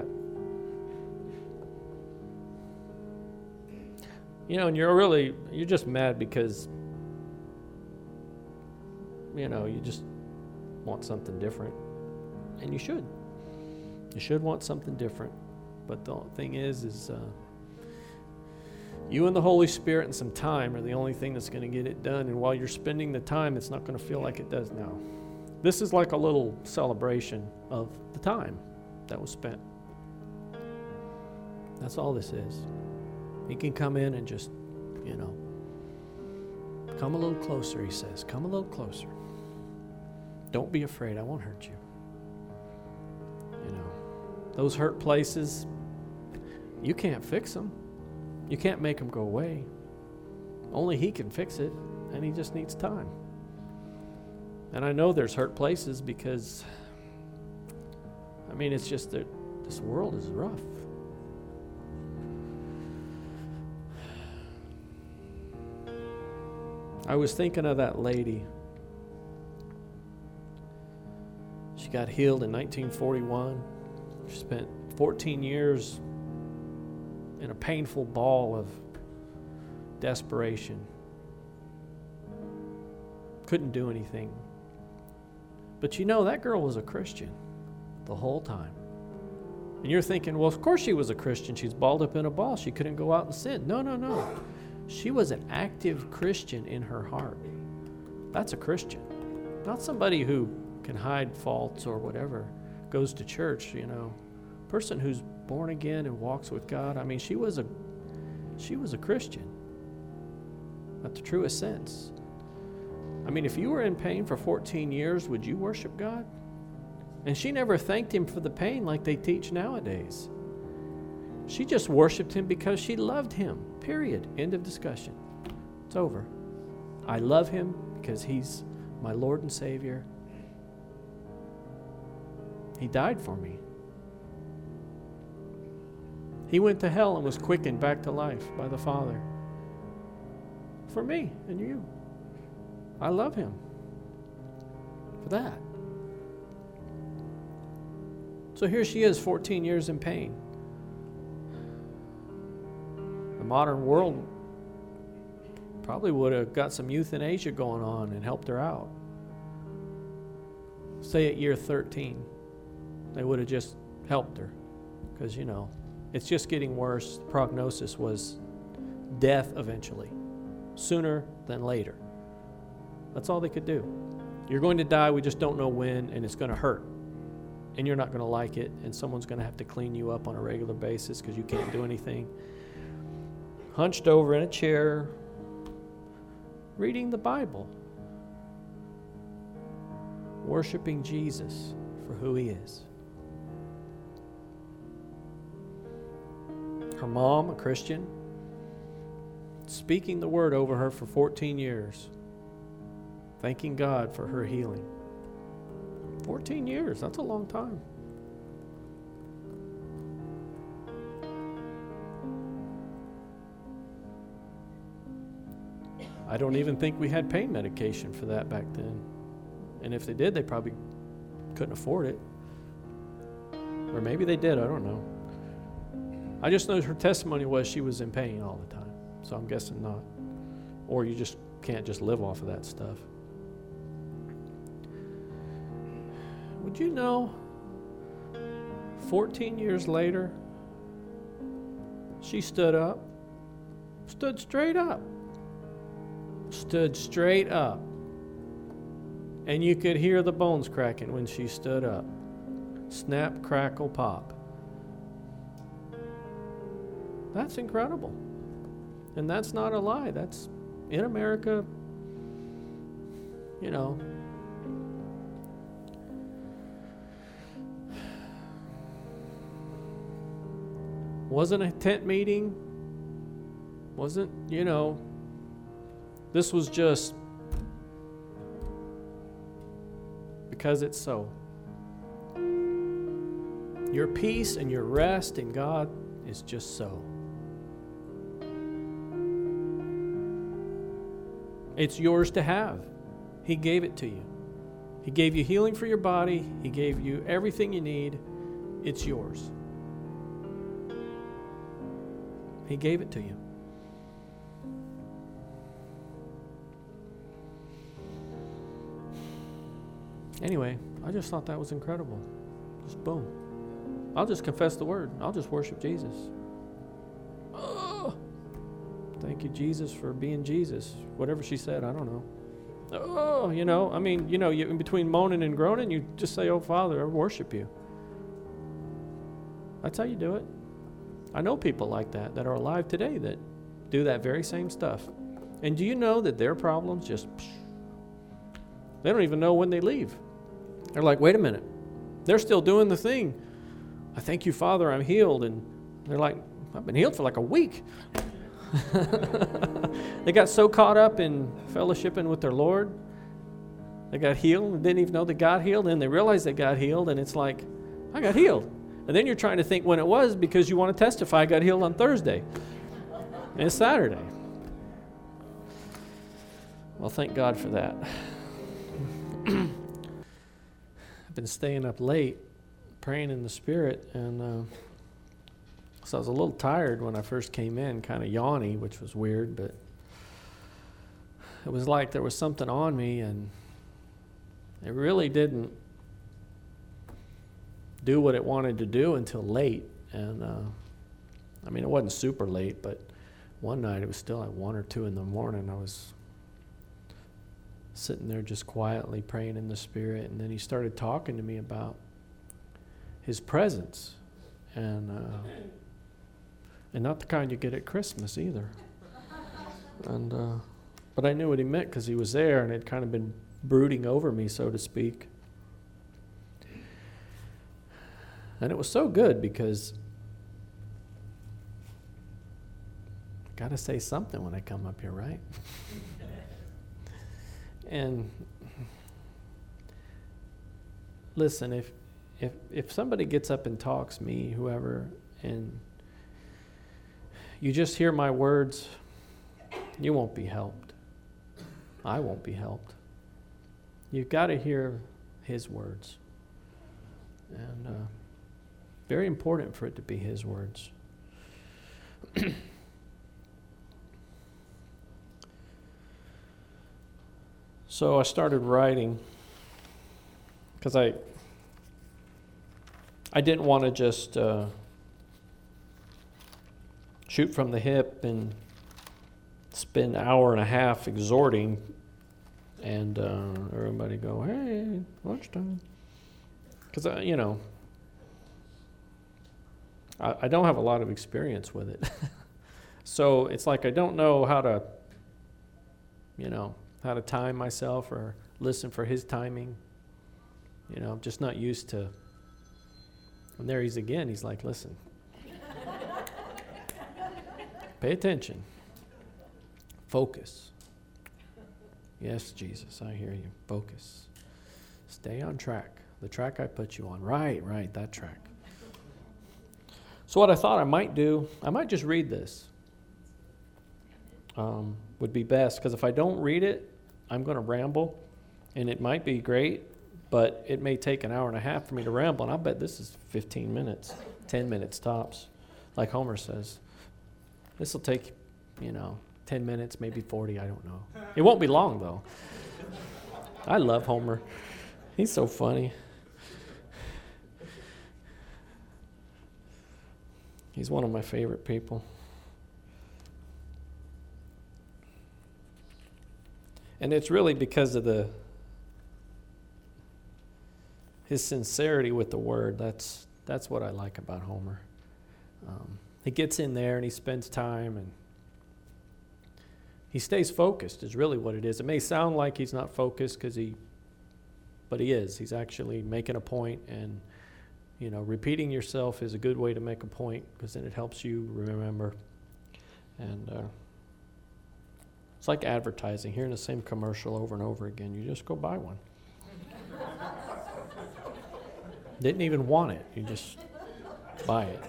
You know, and you're really, you're just mad because, you know, you just want something different. And you should. You should want something different. But the thing is, is uh, you and the Holy Spirit and some time are the only thing that's going to get it done. And while you're spending the time, it's not going to feel like it does now. This is like a little celebration of the time that was spent. That's all this is. You can come in and just, you know, come a little closer, he says. Come a little closer. Don't be afraid. I won't hurt you. You know, those hurt places, you can't fix them. You can't make them go away. Only he can fix it, and he just needs time. And I know there's hurt places because, I mean, it's just that this world is rough. I was thinking of that lady. She got healed in nineteen forty-one. She spent fourteen years in a painful ball of desperation. Couldn't do anything. But you know, that girl was a Christian the whole time. And you're thinking, well, of course she was a Christian. She's balled up in a ball. She couldn't go out and sin. No, no, no. She was an active Christian in her heart. That's a Christian. Not somebody who can hide faults or whatever, goes to church, you know. Person who's born again and walks with God. I mean, she was a she was a Christian at the truest sense. I mean, if you were in pain for fourteen years, would you worship God? And she never thanked him for the pain like they teach nowadays. She just worshiped him because she loved him, period. End of discussion. It's over. I love him because he's my Lord and Savior. He died for me. He went to hell and was quickened back to life by the Father. For me and you. I love him for that. So here she is, fourteen years in pain. The modern world probably would have got some euthanasia going on and helped her out. Say at year thirteen, they would have just helped her. Because, you know, it's just getting worse. The prognosis was death eventually, sooner than later. That's all they could do. You're going to die, we just don't know when, and it's going to hurt. And you're not going to like it, and someone's going to have to clean you up on a regular basis because you can't do anything. Hunched over in a chair, reading the Bible, worshiping Jesus for who he is. Her mom, a Christian, speaking the word over her for fourteen years, thanking God for her healing. fourteen years, that's a long time. I don't even think we had pain medication for that back then. And if they did, they probably couldn't afford it. Or maybe they did, I don't know. I just know her testimony was she was in pain all the time. So I'm guessing not. Or you just can't just live off of that stuff. Would you know, fourteen years later, she stood up, stood straight up, stood straight up. And you could hear the bones cracking when she stood up. Snap, crackle, pop. That's incredible. And that's not a lie. That's in America, you know. Wasn't a tent meeting. Wasn't, you know, this was just because it's so. Your peace and your rest in God is just so. It's yours to have. He gave it to you. He gave you healing for your body. He gave you everything you need. It's yours. He gave it to you. Anyway, I just thought that was incredible. Just boom. I'll just confess the word. I'll just worship Jesus. Oh, thank you, Jesus, for being Jesus. Whatever she said, I don't know. Oh, you know, I mean, you know, you, in between moaning and groaning, you just say, oh, Father, I worship you. That's how you do it. I know people like that that are alive today that do that very same stuff. And do you know that their problems just, they don't even know when they leave. They're like, wait a minute. They're still doing the thing. I thank you, Father, I'm healed. And they're like, I've been healed for like a week. They got so caught up in fellowshipping with their Lord. They got healed and didn't even know they got healed. And they realized they got healed. And it's like, I got healed. And then you're trying to think when it was because you want to testify I got healed on Thursday. And it's Saturday. Well, thank God for that. I've been staying up late praying in the Spirit, and uh, so I was a little tired when I first came in, kind of yawny, which was weird, but it was like there was something on me, and it really didn't do what it wanted to do until late. And uh, I mean, it wasn't super late, but one night it was still at one or two in the morning. I was sitting there just quietly praying in the Spirit, and then he started talking to me about his presence, and uh, and not the kind you get at Christmas either. And uh, but I knew what he meant because he was there, and it had kind of been brooding over me, so to speak. And it was so good because I got to say something when I come up here, right? And listen, if if if somebody gets up and talks, me, whoever, and you just hear my words, you won't be helped. I won't be helped. You've got to hear his words. And uh, very important for it to be his words. So I started writing because I I didn't want to just uh, shoot from the hip and spend an hour and a half exhorting and uh, everybody go, hey, lunchtime. Because, you know, I, I don't have a lot of experience with it. So it's like I don't know how to, you know, how to time myself or listen for his timing. You know, I'm just not used to. And there he's again. He's like, listen. Pay attention. Focus. Yes, Jesus, I hear you. Focus. Stay on track. The track I put you on. Right, right, that track. So what I thought I might do, I might just read this. Um, would be best, because if I don't read it, I'm going to ramble, and it might be great, but it may take an hour and a half for me to ramble, and I'll bet this is fifteen minutes, ten minutes tops, like Homer says. This will take, you know, ten minutes, maybe forty, I don't know. It won't be long, though. I love Homer. He's so funny. He's one of my favorite people. And it's really because of the his sincerity with the word. That's that's what I like about Homer. Um, he gets in there and he spends time and he stays focused is really what it is. It may sound like he's not focused because he, but he is. He's actually making a point, and you know, repeating yourself is a good way to make a point because then it helps you remember. And uh, it's like advertising, hearing the same commercial over and over again. You just go buy one. Didn't even want it. You just buy it.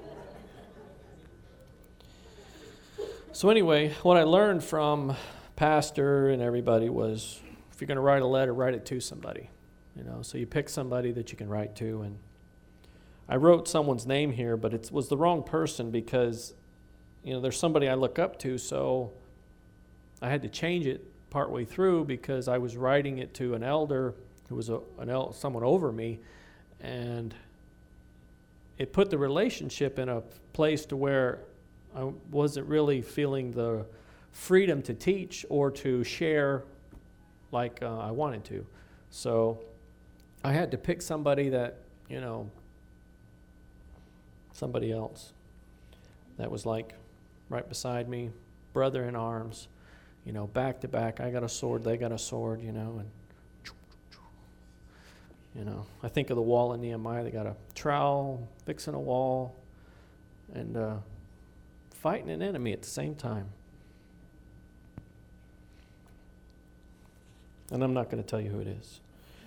So anyway, what I learned from Pastor and everybody was, if you're going to write a letter, write it to somebody. You know, so you pick somebody that you can write to. And I wrote someone's name here, but it was the wrong person because, you know, there's somebody I look up to, so I had to change it partway through because I was writing it to an elder who was a, an el- someone over me, and it put the relationship in a place to where I wasn't really feeling the freedom to teach or to share like uh, I wanted to. So I had to pick somebody that, you know, somebody else that was like right beside me, brother in arms, you know, back to back. I got a sword, they got a sword, you know, and you know, I think of the wall in Nehemiah. They got a trowel, fixing a wall, and uh, fighting an enemy at the same time. And I'm not going to tell you who it is.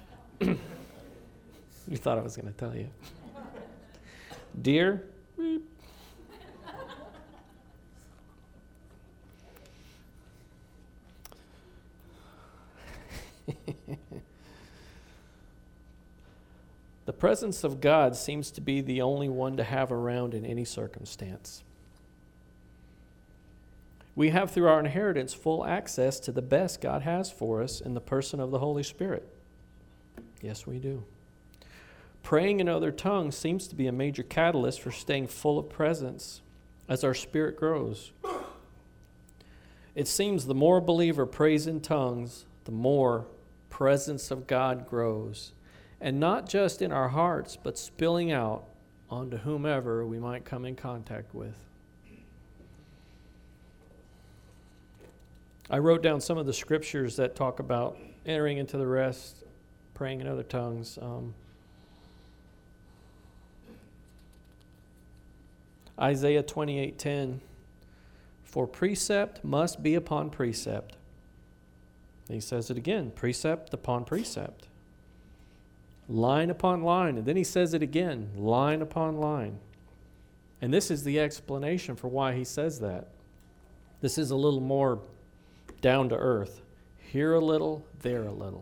You thought I was going to tell you. Dear, beep. The presence of God seems to be the only one to have around in any circumstance. We have, through our inheritance, full access to the best God has for us in the person of the Holy Spirit. Yes, we do. Praying in other tongues seems to be a major catalyst for staying full of presence as our spirit grows. It seems the more a believer prays in tongues, the more presence of God grows. And not just in our hearts, but spilling out onto whomever we might come in contact with. I wrote down some of the scriptures that talk about entering into the rest, praying in other tongues. Um, Isaiah twenty-eight ten, for precept must be upon precept. And he says it again, precept upon precept. Line upon line. And then he says it again, line upon line. And this is the explanation for why he says that. This is a little more down to earth. Here a little, there a little.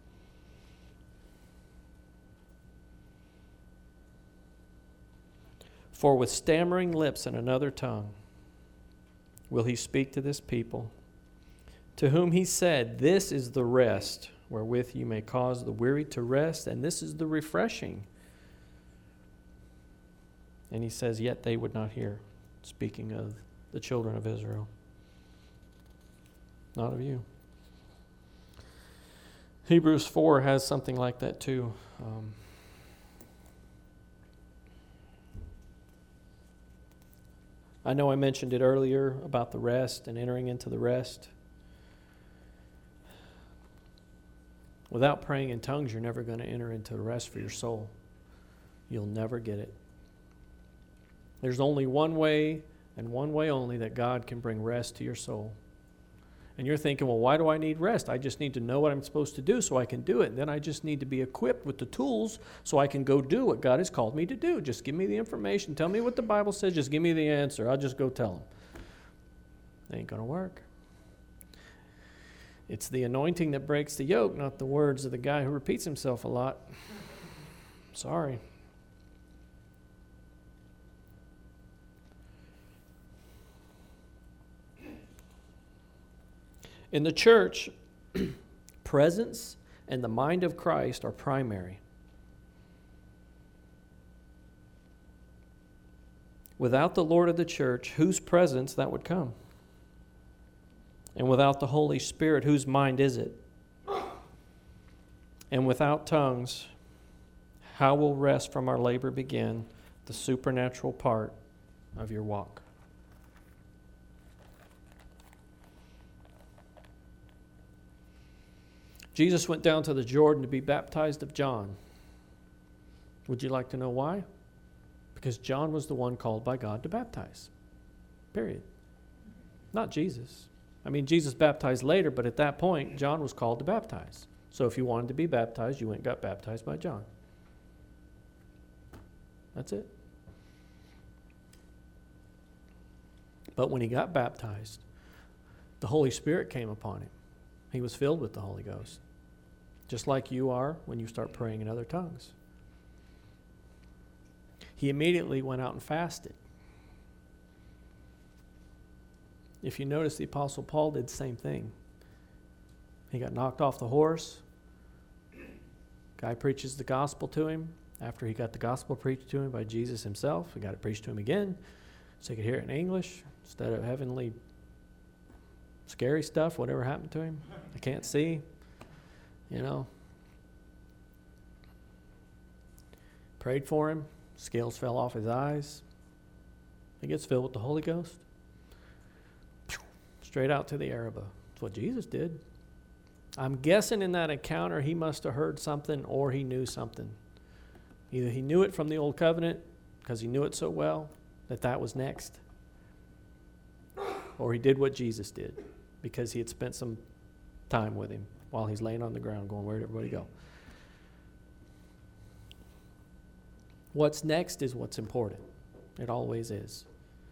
For with stammering lips and another tongue will he speak to this people, to whom he said, this is the rest wherewith you may cause the weary to rest, and this is the refreshing. And he says, yet they would not hear, speaking of the children of Israel. Not of you. Hebrews four has something like that too. Um, I know I mentioned it earlier about the rest and entering into the rest. Without praying in tongues, you're never going to enter into the rest for your soul. You'll never get it. There's only one way and one way only that God can bring rest to your soul. And you're thinking, well, why do I need rest? I just need to know what I'm supposed to do so I can do it. And then I just need to be equipped with the tools so I can go do what God has called me to do. Just give me the information. Tell me what the Bible says. Just give me the answer. I'll just go tell them. It ain't going to work. It's the anointing that breaks the yoke, not the words of the guy who repeats himself a lot. Sorry. In the church, presence and the mind of Christ are primary. Without the Lord of the church, whose presence that would come? And without the Holy Spirit, whose mind is it? And without tongues, how will rest from our labor begin, the supernatural part of your walk? Jesus went down to the Jordan to be baptized of John. Would you like to know why? Because John was the one called by God to baptize. Period. Not Jesus. I mean, Jesus baptized later, but at that point, John was called to baptize. So if you wanted to be baptized, you went and got baptized by John. That's it. But when he got baptized, the Holy Spirit came upon him. He was filled with the Holy Ghost, just like you are when you start praying in other tongues. He immediately went out and fasted. If you notice, the Apostle Paul did the same thing. He got knocked off the horse. Guy preaches the gospel to him. after he got the gospel preached to him by Jesus himself. He got it preached to him again so he could hear it in English instead of heavenly scary stuff, whatever happened to him. I can't see, you know. Prayed for him. Scales fell off his eyes. He gets filled with the Holy Ghost. Straight out to the Araba. That's what Jesus did. I'm guessing in that encounter he must have heard something or he knew something. Either he knew it from the Old Covenant because he knew it so well that that was next, or he did what Jesus did because he had spent some time with him while he's laying on the ground going, where'd everybody go? What's next is what's important. It always is.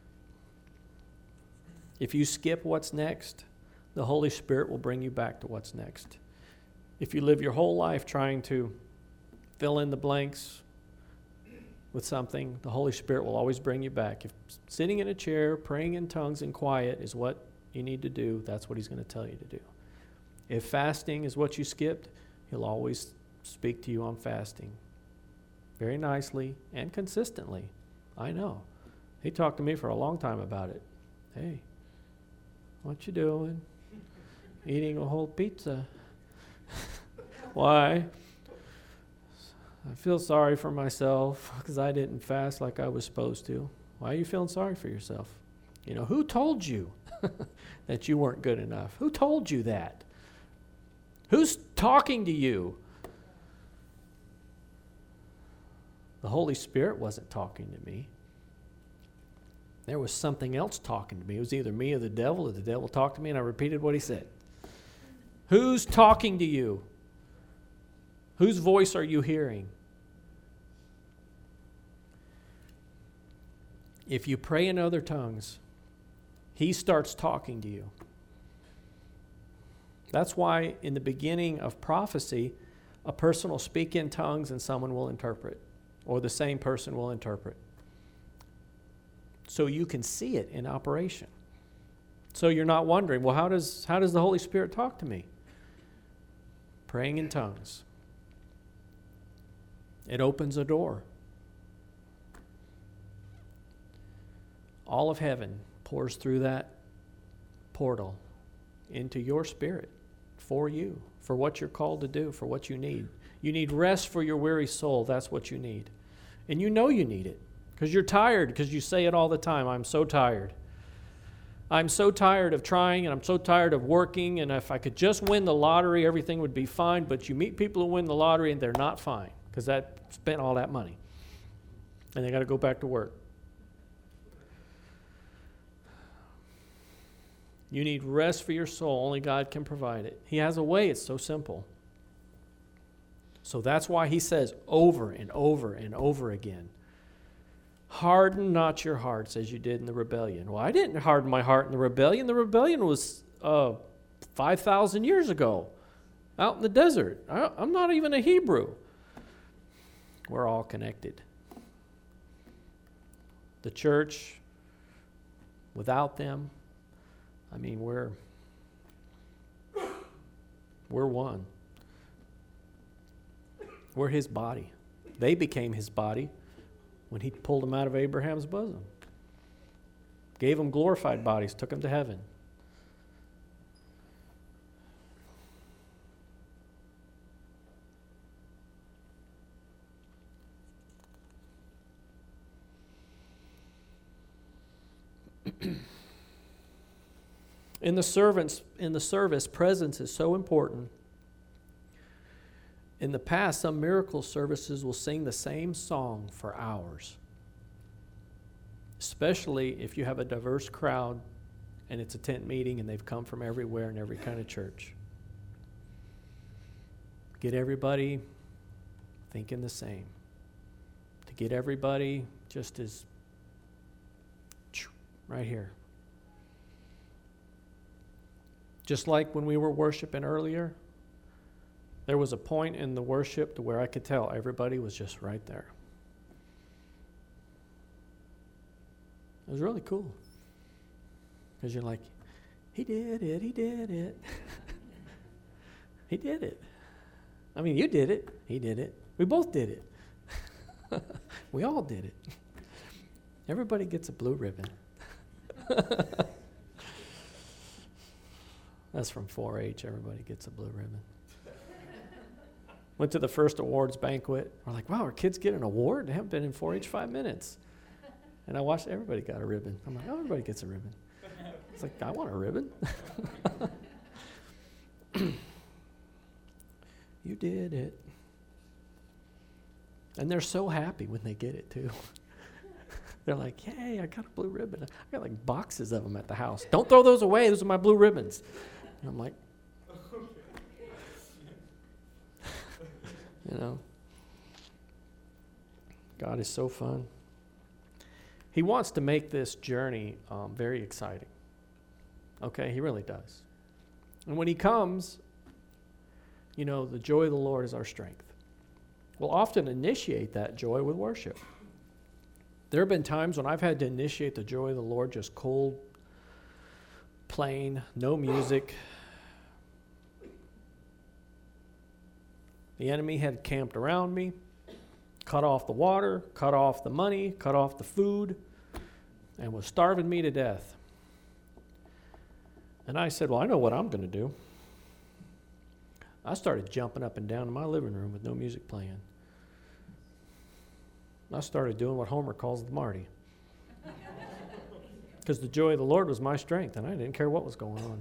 If you skip what's next, the Holy Spirit will bring you back to what's next. If you live your whole life trying to fill in the blanks with something, the Holy Spirit will always bring you back. If sitting in a chair, praying in tongues and quiet is what you need to do, that's what he's going to tell you to do. If fasting is what you skipped, he'll always speak to you on fasting. Very nicely and consistently. I know. He talked to me for a long time about it. Hey, what you doing? Eating a whole pizza. Why? I feel sorry for myself because I didn't fast like I was supposed to. Why are you feeling sorry for yourself? You know, who told you that you weren't good enough? Who told you that? Who's talking to you? The Holy Spirit wasn't talking to me. There was something else talking to me. It was either me or the devil, or the devil talked to me and I repeated what he said. Who's talking to you? Whose voice are you hearing? If you pray in other tongues, he starts talking to you. That's why in the beginning of prophecy, a person will speak in tongues and someone will interpret, or the same person will interpret. So you can see it in operation. So you're not wondering, well, how does how does the Holy Spirit talk to me? Praying in tongues. It opens a door. All of heaven pours through that portal into your spirit for you, for what you're called to do, for what you need. You need rest for your weary soul. That's what you need. And you know you need it because you're tired, because you say it all the time. I'm so tired. I'm so tired of trying, and I'm so tired of working, and if I could just win the lottery, everything would be fine. But you meet people who win the lottery, and they're not fine because that spent all that money. And they got to go back to work. You need rest for your soul. Only God can provide it. He has a way. It's so simple. So that's why he says over and over and over again, harden not your hearts as you did in the rebellion. Well, I didn't harden my heart in the rebellion. The rebellion was uh, five thousand years ago out in the desert. I, I'm not even a Hebrew. We're all connected. The church, without them, I mean, we're we're one. We're his body. They became his body when he pulled them out of Abraham's bosom. Gave them glorified bodies, took them to heaven. In the servants, in the service, presence is so important. In the past, some miracle services will sing the same song for hours, especially if you have a diverse crowd and it's a tent meeting and they've come from everywhere and every kind of church. Get everybody thinking the same. To get everybody just as right here. Just like when we were worshiping earlier, there was a point in the worship to where I could tell everybody was just right there. It was really cool. Because you're like, he did it, he did it. He did it. I mean, you did it, he did it. We both did it. We all did it. Everybody gets a blue ribbon. That's from four H. Everybody gets a blue ribbon. Went to the first awards banquet. We're like, wow, our kids get an award? They haven't been in four H five minutes. And I watched everybody got a ribbon. I'm like, oh, everybody gets a ribbon. It's like, I want a ribbon. You did it. And they're so happy when they get it, too. They're like, yay, I got a blue ribbon. I got like boxes of them at the house. Don't throw those away. Those are my blue ribbons. And I'm like, you know, God is so fun. He wants to make this journey um, very exciting. Okay, he really does. And when he comes, you know, the joy of the Lord is our strength. We'll often initiate that joy with worship. There have been times when I've had to initiate the joy of the Lord just cold, plain, no music. The enemy had camped around me, cut off the water, cut off the money, cut off the food, and was starving me to death. And I said, well, I know what I'm going to do. I started jumping up and down in my living room with no music playing. I started doing what Homer calls the Marty. Because the joy of the Lord was my strength, and I didn't care what was going on.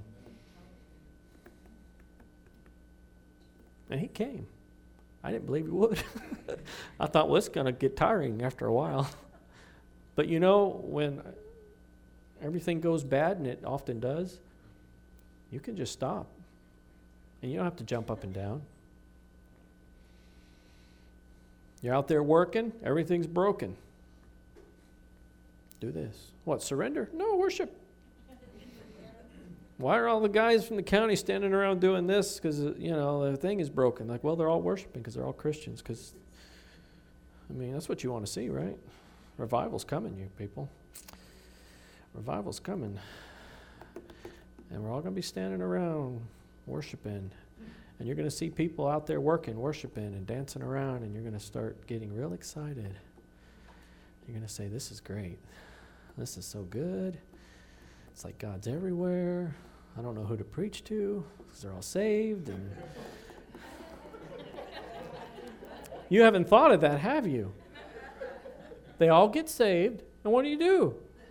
And he came. I didn't believe he would. I thought, well, it's going to get tiring after a while. But you know, when everything goes bad, and it often does, you can just stop. And you don't have to jump up and down. You're out there working, everything's broken. Do this. What, surrender? No, worship. Why are all the guys from the county standing around doing this? Because, you know, the thing is broken. Like, well, they're all worshiping because they're all Christians. Because, I mean, that's what you want to see, right? Revival's coming, you people. Revival's coming. And we're all going to be standing around worshiping. And you're going to see people out there working, worshiping, and dancing around, and you're going to start getting real excited. You're going to say, this is great. This is so good. It's like God's everywhere. I don't know who to preach to because they're all saved. And you haven't thought of that, have you? They all get saved, and what do you do?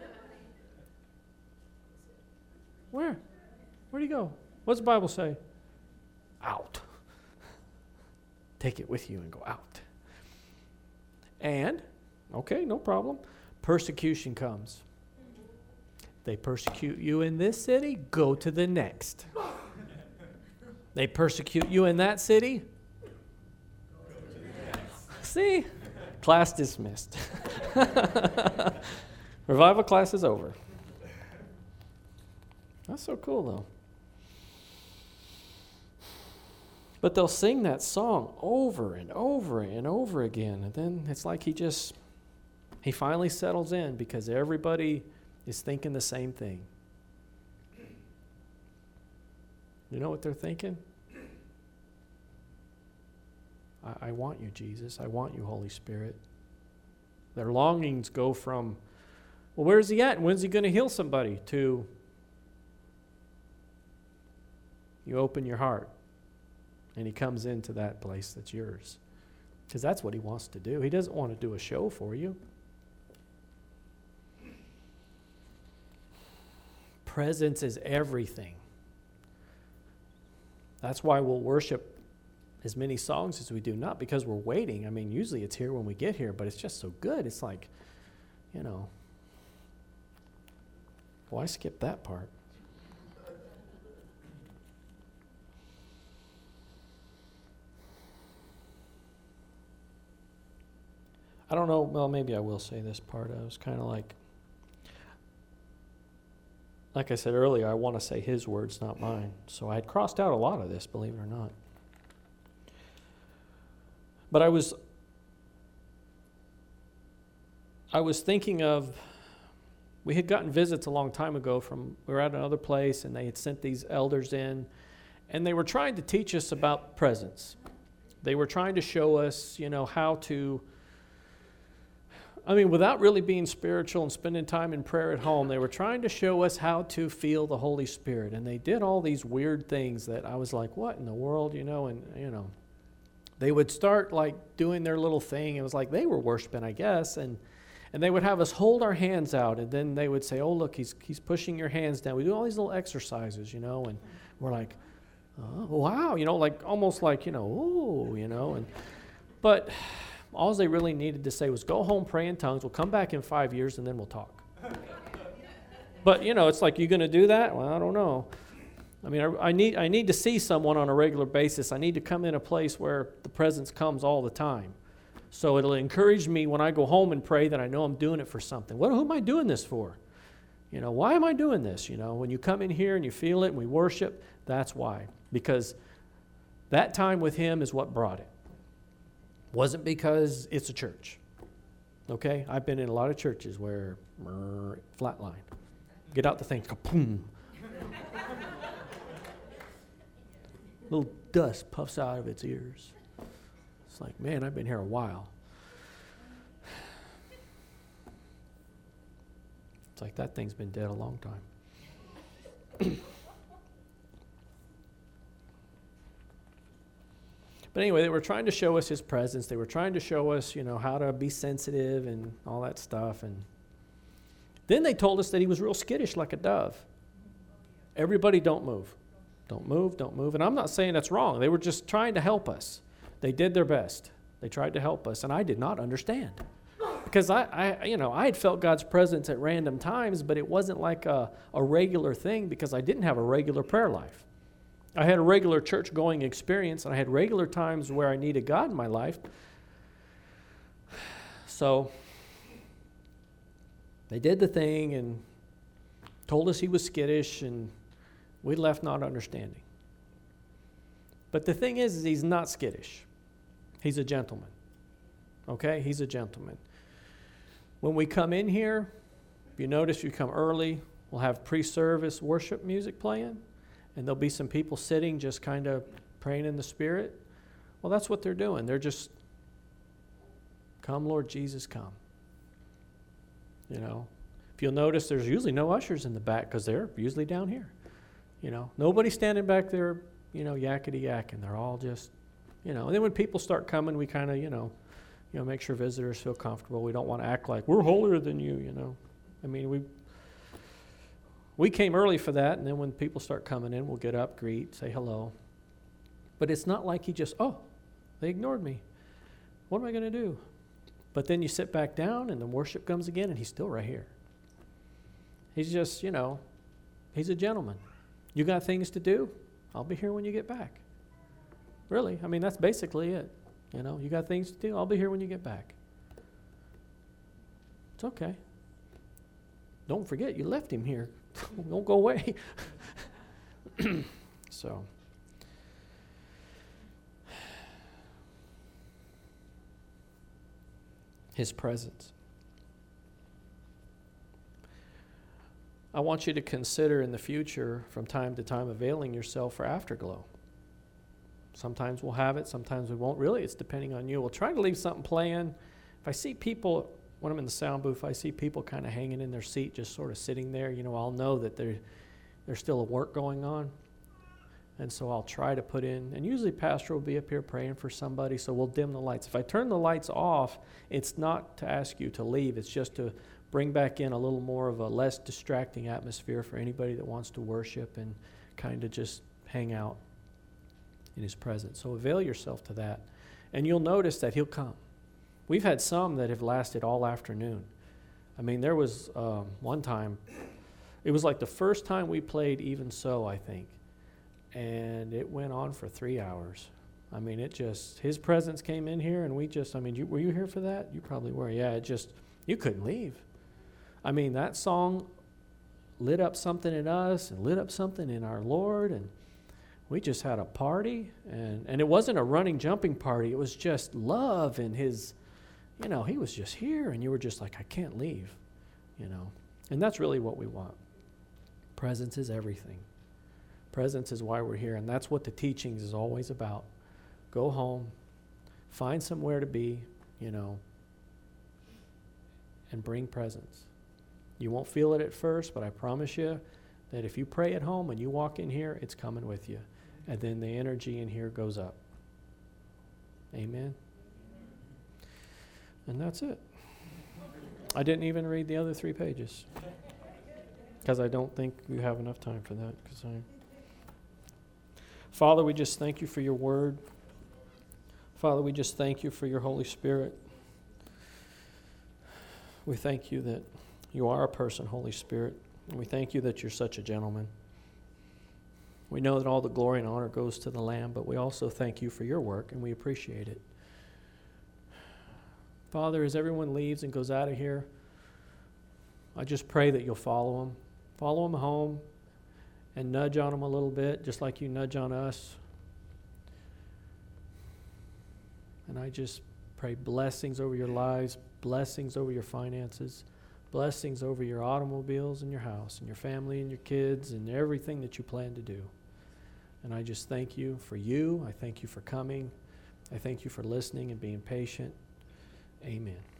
Where? Where do you go? What's the Bible say? Out. Take it with you and go out. And, okay, no problem. Persecution comes. They persecute you in this city, go to the next. They persecute you in that city. See? Class dismissed. Revival class is over. That's so cool, though. But they'll sing that song over and over and over again. And then it's like he just, he finally settles in because everybody is thinking the same thing. You know what they're thinking? I, I want you, Jesus. I want you, Holy Spirit. Their longings go from, well, where's he at? And when's he going to heal somebody? To, you open your heart. And he comes into that place that's yours. Because that's what he wants to do. He doesn't want to do a show for you. Presence is everything. That's why we'll worship as many songs as we do. Not because we're waiting. I mean, usually it's here when we get here, but it's just so good. It's like, you know, why skip that part? I don't know, well, maybe I will say this part. I was kind of like, like I said earlier, I want to say his words, not mine. So I had crossed out a lot of this, believe it or not. But I was, I was thinking of, we had gotten visits a long time ago from, we were at another place, and they had sent these elders in, and they were trying to teach us about presence. They were trying to show us, you know, how to I mean, without really being spiritual and spending time in prayer at home, they were trying to show us how to feel the Holy Spirit. And they did all these weird things that I was like, what in the world, you know? And, you know, they would start, like, doing their little thing. It was like they were worshiping, I guess. And and they would have us hold our hands out. And then they would say, oh, look, he's he's pushing your hands down. We do all these little exercises, you know. And we're like, oh, wow, you know, like almost like, you know, oh, you know. And but... all they really needed to say was, go home, pray in tongues. We'll come back in five years, and then we'll talk. But, you know, it's like, you going to do that? Well, I don't know. I mean, I, I need I need to see someone on a regular basis. I need to come in a place where the presence comes all the time. So it'll encourage me when I go home and pray that I know I'm doing it for something. What, who am I doing this for? You know, why am I doing this? You know, when you come in here and you feel it and we worship, that's why. Because that time with Him is what brought it. Wasn't because it's a church. Okay? I've been in a lot of churches where brr, flatline. Get out the thing, kapoom. Little dust puffs out of its ears. It's like, man, I've been here a while. It's like that thing's been dead a long time. But anyway, they were trying to show us His presence. They were trying to show us, you know, how to be sensitive and all that stuff. And then they told us that He was real skittish like a dove. Everybody don't move. Don't move, don't move. And I'm not saying that's wrong. They were just trying to help us. They did their best. They tried to help us. And I did not understand. Because I, I you know, I had felt God's presence at random times, but it wasn't like a, a regular thing because I didn't have a regular prayer life. I had a regular church-going experience, and I had regular times where I needed God in my life. So they did the thing and told us He was skittish, and we left not understanding. But the thing is, is He's not skittish. He's a gentleman. Okay? He's a gentleman. When we come in here, if you notice, you come early, we'll have pre-service worship music playing. And there'll be some people sitting just kind of praying in the Spirit. Well, that's what they're doing. They're just, come, Lord Jesus, come. You know, if you'll notice, there's usually no ushers in the back because they're usually down here. You know, nobody's standing back there, you know, yakety yakking. They're all just, you know. And then when people start coming, we kind of, you know, you know, make sure visitors feel comfortable. We don't want to act like we're holier than you, you know. I mean, we... We came early for that, and then when people start coming in, we'll get up, greet, say hello. But it's not like He just, oh, they ignored me. What am I going to do? But then you sit back down, and the worship comes again, and He's still right here. He's just, you know, He's a gentleman. You got things to do? I'll be here when you get back. Really, I mean, that's basically it. You know, you got things to do? I'll be here when you get back. It's okay. Don't forget, you left Him here. Don't go away. So, His presence. I want you to consider in the future, from time to time, availing yourself for Afterglow. Sometimes we'll have it, sometimes we won't. Really, it's depending on you. We'll try to leave something playing. If I see people... when I'm in the sound booth, I see people kind of hanging in their seat, just sort of sitting there. You know, I'll know that there, there's still a work going on. And so I'll try to put in, and usually pastor will be up here praying for somebody, so we'll dim the lights. If I turn the lights off, it's not to ask you to leave. It's just to bring back in a little more of a less distracting atmosphere for anybody that wants to worship and kind of just hang out in His presence. So avail yourself to that. And you'll notice that He'll come. We've had some that have lasted all afternoon. I mean, there was um, one time, it was like the first time we played Even So, I think. And it went on for three hours. I mean, it just, His presence came in here, and we just, I mean, you, were you here for that? You probably were. Yeah, it just, you couldn't leave. I mean, that song lit up something in us and lit up something in our Lord, and we just had a party. And, and it wasn't a running, jumping party. It was just love and His... You know, He was just here, and you were just like, I can't leave, you know. And that's really what we want. Presence is everything. Presence is why we're here, and that's what the teachings is always about. Go home, find somewhere to be, you know. and bring presence. You won't feel it at first, but I promise you that if you pray at home and you walk in here, it's coming with you. And then the energy in here goes up. Amen. And that's it. I didn't even read the other three pages because I don't think you have enough time for that. Because I, Father, we just thank you for your word. Father, we just thank you for your Holy Spirit. We thank you that you are a person, Holy Spirit. And we thank you that you're such a gentleman. We know that all the glory and honor goes to the Lamb, but we also thank you for your work, and we appreciate it. Father, as everyone leaves and goes out of here, I just pray that you'll follow them. Follow them home and nudge on them a little bit, just like you nudge on us. And I just pray blessings over your lives, blessings over your finances, blessings over your automobiles and your house and your family and your kids and everything that you plan to do. And I just thank you for you. I thank you for coming. I thank you for listening and being patient. Amen.